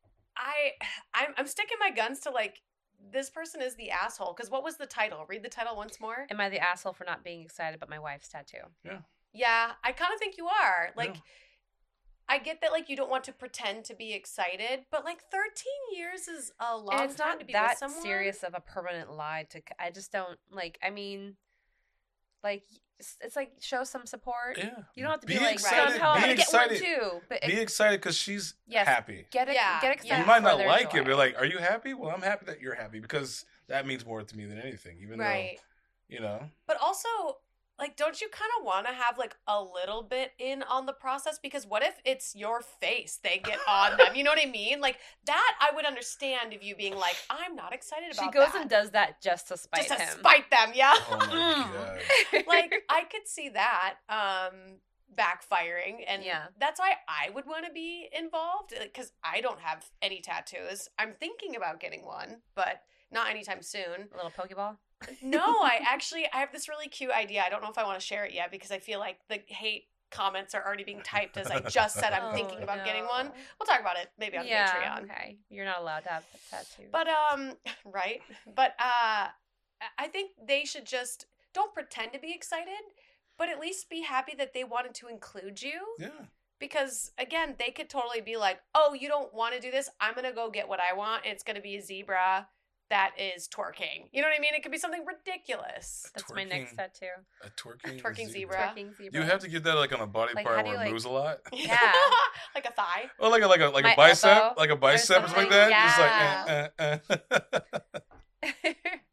I I'm, I'm sticking my guns to like this person is the asshole. Because what was the title? Read the title once more. Am I the asshole for not being excited about my wife's tattoo? Yeah, I kind of think you are. Like, Yeah. I get that, like, you don't want to pretend to be excited, but, like, thirteen years is a long And it's time not to be that with someone. serious of a permanent lie. To I just don't like. I mean, like it's, it's like show some support. Yeah. You don't have to Be be, like excited. somehow I'm Be gonna excited. get one too. But Be excited because she's Yes. happy. get it, Yeah. get excited. Yeah. You might for not their like joy. it, but like, are you happy? Well, I'm happy that you're happy because that means more to me than anything. Even Right. though, you know, But also, like, don't you kind of want to have, like, a little bit in on the process? Because what if it's your face they get on them? You know what I mean? Like, that I would understand of you being like, I'm not excited about She goes that. and does that just to spite Just to him. spite them, yeah. oh my god. Like, I could see that um backfiring, and Yeah. that's why I would want to be involved, because I don't have any tattoos. I'm thinking about getting one, but not anytime soon. a little Pokeball. No, I actually I have this really cute idea. I don't know if I want to share it yet because I feel like the hate comments are already being typed as I just said I'm Oh, thinking about getting no. one. We'll talk about it maybe on yeah, Patreon. okay. You're not allowed to have a tattoo. But um right. But uh I think they should just don't pretend to be excited, but at least be happy that they wanted to include you. Yeah. Because again, they could totally be like, "Oh, you don't want to do this? I'm gonna go get what I want, and it's gonna be a zebra that is twerking." You know what I mean? It could be something ridiculous. That's my next Twerking- tattoo. A twerking, Twerking zebra. Twerking zebra. You have to get that like on a body Like, part how do where you, it like- moves a lot. Yeah. Like a thigh. Or like a like a like My a bicep, elbow like a bicep or something like something. that. Just like eh, eh, eh.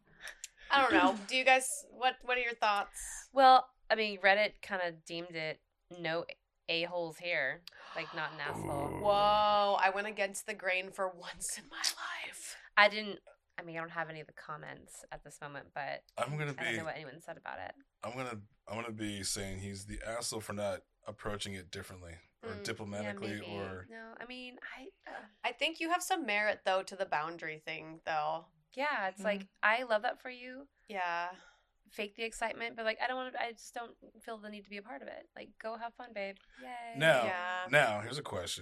I don't know. Do you guys what what are your thoughts? Well, I mean, Reddit kind of deemed it no a-holes here. Like, not an asshole. Whoa, I went against the grain for once in my life. I didn't, I mean, I don't have any of the comments at this moment, but I'm gonna I don't be know what anyone said about it. I'm gonna I'm gonna be saying he's the asshole for not approaching it differently or Mm, diplomatically yeah, maybe. or No, I mean, I, uh, I think you have some merit though to the boundary thing though. yeah, it's like, I love that for you. Yeah. Fake the excitement, but like, I don't want to, I just don't feel the need to be a part of it. Like, go have fun, babe. Yay. now Yeah. now here's a question.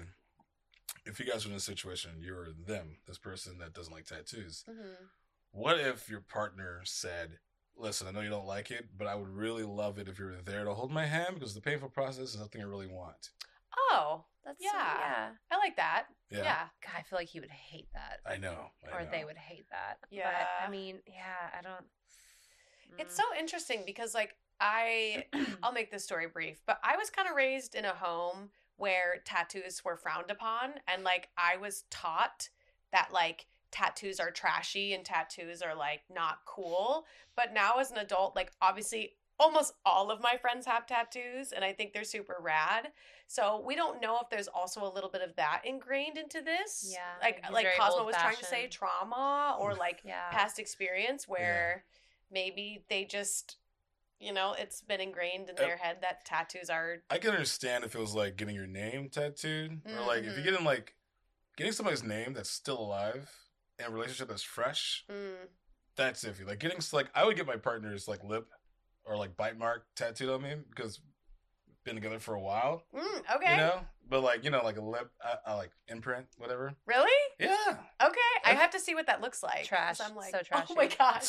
If you guys were in a situation, you're them, this person that doesn't like tattoos. Mm-hmm. What if your partner said, "Listen, I know you don't like it, but I would really love it if you were there to hold my hand because the painful process is something I really want." Oh, That's yeah. so, yeah. I like that. Yeah, Yeah. God, I feel like he would hate that. I know. I Or know. they would hate that. Yeah. But, I mean, yeah, I don't. It's Mm. so interesting because like I I'll make this story brief, but I was kind of raised in a home where tattoos were frowned upon, and like I was taught that like tattoos are trashy and tattoos are like not cool. But now as an adult, like obviously almost all of my friends have tattoos and I think they're super rad. So we don't know if there's also a little bit of that ingrained into this. Yeah, Like he's like very Cosmo was trying to say old-fashioned. trauma or like Yeah. past experience where maybe they just, you know, it's been ingrained in their head that tattoos are. I can understand if it was like getting your name tattooed, or like if Mhm. you're getting like getting somebody's name that's still alive in a relationship that's fresh. Mm, That's iffy. Like getting like I would get my partner's like lip or like bite mark tattooed on me because we've been together for a while. mm, okay. You know, but like you know, like a lip, I, I like imprint, whatever. Really? Yeah. Okay. I have to see what that looks like. 'cause Trash. I'm like, So oh my trashy. god.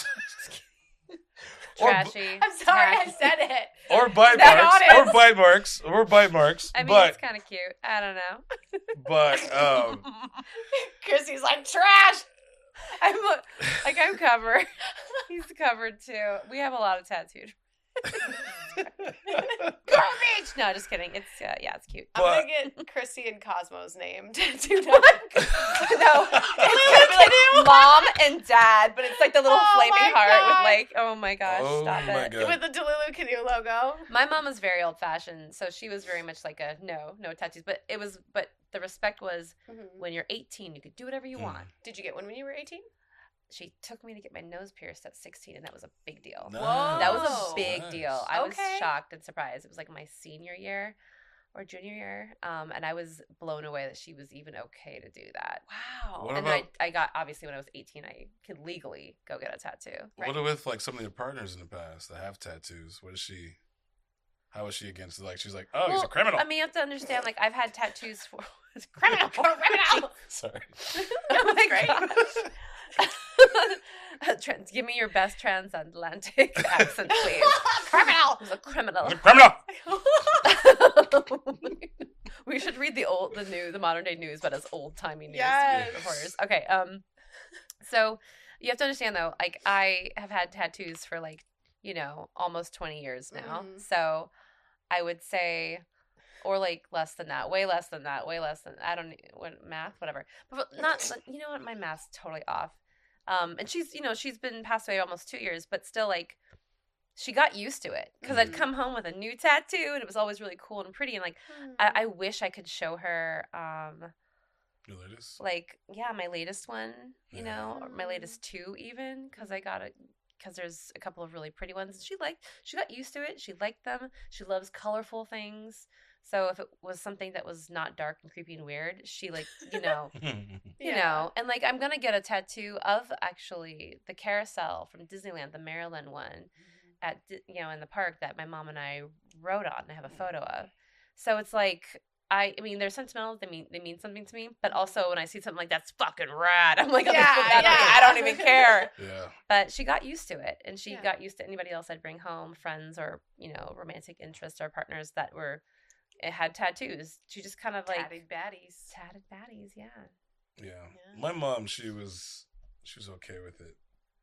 Or- Trashy. I'm sorry I tacky. said it. Or bite That marks, honest. or bite marks, or bite marks. I mean, but it's kind of cute. I don't know. but um, Chrissy's like, trash. I'm like, I'm covered. He's covered too. We have a lot of tattooed. Garbage. No, just kidding. It's uh, yeah, it's cute. I'm But- gonna get Chrissy and Cosmo's name tattooed on. No, it's gonna be like mom and dad, but it's like the little Oh flaming my heart God. with like, oh my gosh, Oh stop my it. God. With the Delulu Canoe logo. My mom was very old fashioned, so she was very much like a no, no tattoos. But it was, but the respect was Mhm. when you're eighteen, you could do whatever you Mm. want. Did you get one when you were eighteen? She took me to get my nose pierced at sixteen, and that was a big deal. Nice. That was Oh, a big nice. deal. I Okay. was shocked and surprised. It was like my senior year or junior year, um, and I was blown away that she was even okay to do that. Wow. What and then about- I, I got, obviously, when I was eighteen, I could legally go get a tattoo. Right. What with like some of your partners in the past that have tattoos? What is she? How is she against it? Like she's like, oh, he's a Well, criminal. I mean, you have to understand, like, I've had tattoos for. Criminal. Criminal. Sorry. Oh my Great. gosh. Trans, give me your best transatlantic accent, please. Criminal. He's a criminal. He's a criminal. We we should read the old, the new, the modern day news, but as old timey news. Yes. Reporters. Okay. Um. So you have to understand though, like I have had tattoos for like you know almost twenty years now. Mhm. So I would say, or like less than that, way less than that, way less than I don't what math, whatever. But not you know what, my math's totally off. Um. And she's you know she's been passed away almost two years, but still like. She got used to it because I'd Mhm. come home with a new tattoo and it was always really cool and pretty and like I, I wish I could show her um Your latest? like yeah my latest one you Yeah. know or my latest two even because I got it because there's a couple of really pretty ones. She liked she got used to it. She liked them. She loves colorful things. So if it was something that was not dark and creepy and weird, she like you know you Yeah. know and like I'm gonna get a tattoo of actually the carousel from Disneyland, the Maryland one. At you know in the park that my mom and I rode on and I have a photo of. So it's like I I mean they're sentimental, they mean they mean something to me, but also when I see something like that's fucking rad, I'm like, I'll just Yeah, put that on. yeah. I don't even care. Yeah. But she got used to it and she Yeah. got used to anybody else I'd bring home, friends or, you know, romantic interests or partners that were it had tattoos. She just kind of like Tatted baddies. tatted baddies, yeah. Yeah. Yeah. My mom, she was she was okay with it.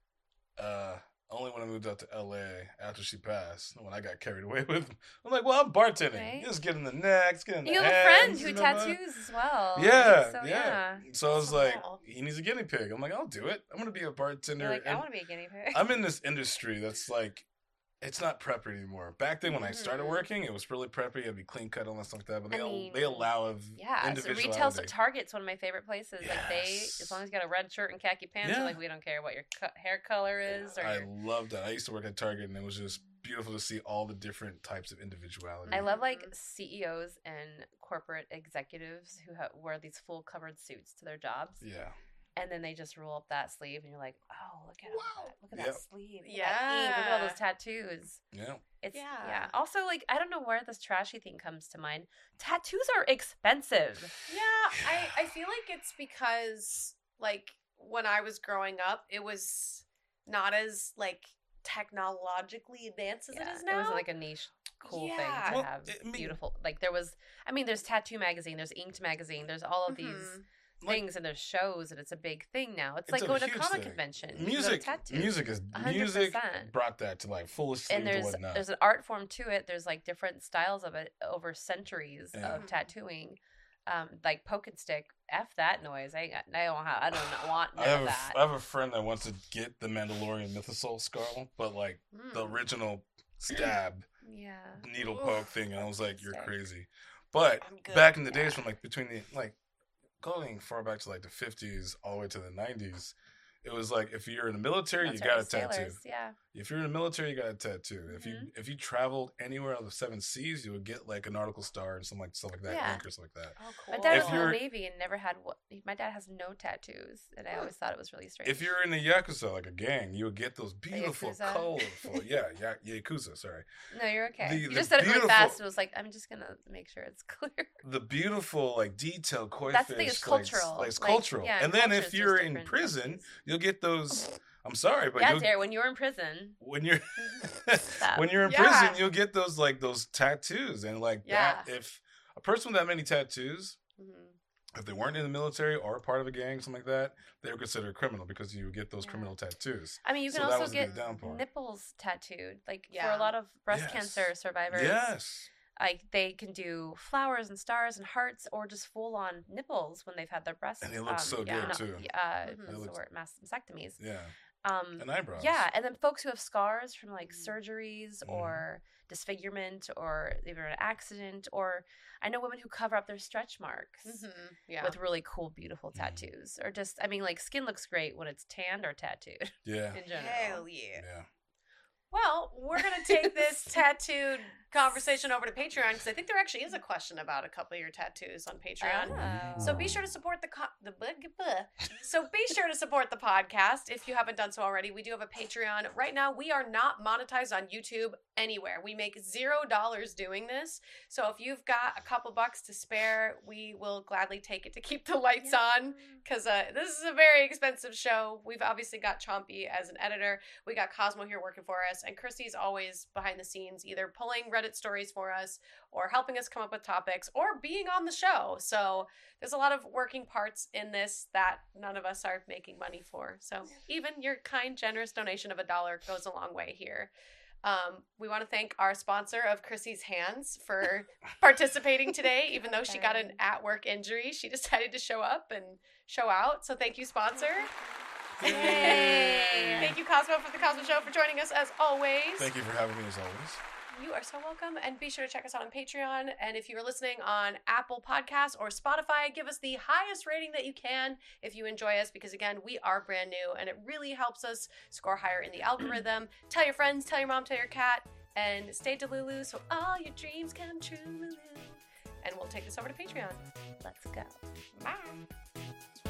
Uh only when I moved out to L A after she passed, when I got carried away with I'm like, well, I'm bartending. Right. Just get in the necks, get in the You have a hands, friend who you had know what? tattoos as well. Yeah, So yeah. yeah. So I was So like, cool. he needs a guinea pig. I'm like, I'll do it. I'm gonna be a bartender. You're like, I and want to be a guinea pig. I'm in this industry that's like, it's not preppy anymore. Back then when I started Mhm. working, it was really preppy. I'd be clean cut and stuff like that. But they I al- mean, they allow of Yeah, so individuality. retail so Target's one of my favorite places. Like they, Yes. as long as you got a red shirt and khaki pants, Yeah. they're like we don't care what your co- hair color is. Or I your... love that. I used to work at Target, and it was just beautiful to see all the different types of individuality. I love like Mhm. C E Os and corporate executives who ha- wear these full covered suits to their jobs, Yeah. and then they just roll up that sleeve, and you're like, oh, look at Wow. that, look at Yep. that sleeve, look at that ink, look at all those tattoos. Yeah. It's yeah. Yeah. Also, like I don't know where this trashy thing comes to mind. Tattoos are expensive. Yeah, I, I feel like it's because like when I was growing up, it was not as like technologically advanced as Yeah, it is now. It was like a niche cool Yeah. thing to Well, have I mean- beautiful. Like there was, I mean, there's Tattoo Magazine, there's Inked Magazine, there's all of these Mhm. Like, things, and there's shows, and it's a big thing now. It's, It's like a going to a huge comic thing. convention. You go to music, tattoo. music is one hundred music percent. brought that to like fullest sleeve And and there's whatnot. there's an art form to it. There's like different styles of it over centuries Yeah. of tattooing. Um, like poke and stick. F that noise. I ain't got, I don't have. I don't want none I have of a, that. I have a friend that wants to get the Mandalorian Mythosaur skull, but like the Mm. original stab yeah. needle Oof. poke thing, and I was like, "You're Sick. crazy." But I'm good. back in the days, Yeah. from like between the like going far back to like the fifties all the way to the nineties, it was like if you're in the military, That's you right, got a tattoo. sailors, Yeah. If you're in the military, you got a tattoo. If you Mhm. if you traveled anywhere on the seven seas, you would get like a nautical star and something like stuff like that, Yeah. ink or something like that. Oh, cool. My dad If was in the you're- Navy and never had what. My dad has no tattoos, and I always thought it was really strange. If you're in the yakuza, like a gang, you would get those beautiful, Yakuza? colorful, yeah, ya- yakuza. Sorry, no, you're okay. the- you the just said it really beautiful- fast. It was like I'm just gonna make sure it's clear. the beautiful like detailed koi That's the fish, thing. It's like, cultural. Like, it's Like, cultural. yeah, and then cultures, if there's you're in different prison, tattoos. you'll get those. I'm sorry, but yeah, you'll, Derek, when you're in prison, when you're Stop. when you're in Yeah. prison, you'll get those like those tattoos, and like Yeah. that. If a person with that many tattoos, Mhm. if they weren't in the military or a part of a gang, something like that, they were considered a criminal because you would get those Yeah. criminal tattoos. I mean, you can So that also was the get big down part. nipples tattooed. Like for Yeah. a lot of breast Yes. cancer survivors, Yes. like they can do flowers and stars and hearts, or just full on nipples when they've had their breasts. And they look so good, no, too. Uh, Mhm. what's They the look- word? Mas- mastectomies. Yeah. Um, And eyebrows. Yeah, and then folks who have scars from like Mhm. surgeries Mhm. or disfigurement or even an accident, or I know women who cover up their stretch marks Mhm. Yeah. with really cool, beautiful Mhm. tattoos, or just I mean, like skin looks great when it's tanned or tattooed Yeah. in general. Hell yeah. Yeah. Well, we're gonna take this tattooed conversation over to Patreon because I think there actually is a question about a couple of your tattoos on Patreon. Oh. So be sure to support the co- the blah, blah, blah. So be sure to support the podcast if you haven't done so already. We do have a Patreon. Right now, we are not monetized on YouTube anywhere. We make zero dollars doing this. So if you've got a couple bucks to spare, we will gladly take it to keep the lights on because uh, this is a very expensive show. We've obviously got Chompy as an editor. We got Cosmo here working for us. us. And Chrissy's always behind the scenes, either pulling Reddit stories for us or helping us come up with topics or being on the show. So there's a lot of working parts in this that none of us are making money for. So even your kind, generous donation of a dollar goes a long way here. Um, we want to thank our sponsor of Chrissy's Hands for participating today. Even though she got an at-work injury, she decided to show up and show out. So thank you, sponsor. Yay. Thank you, Cosmo, for the Cosmo Show, for joining us as always. Thank you for having me as always. You are so welcome. And be sure to check us out on Patreon. And if you are listening on Apple Podcasts or Spotify, give us the highest rating that you can if you enjoy us, because again, we are brand new and it really helps us score higher in the algorithm. Tell your friends, tell your mom, tell your cat, and stay Delulu so all your dreams come true. And we'll take this over to Patreon. Let's go. Bye.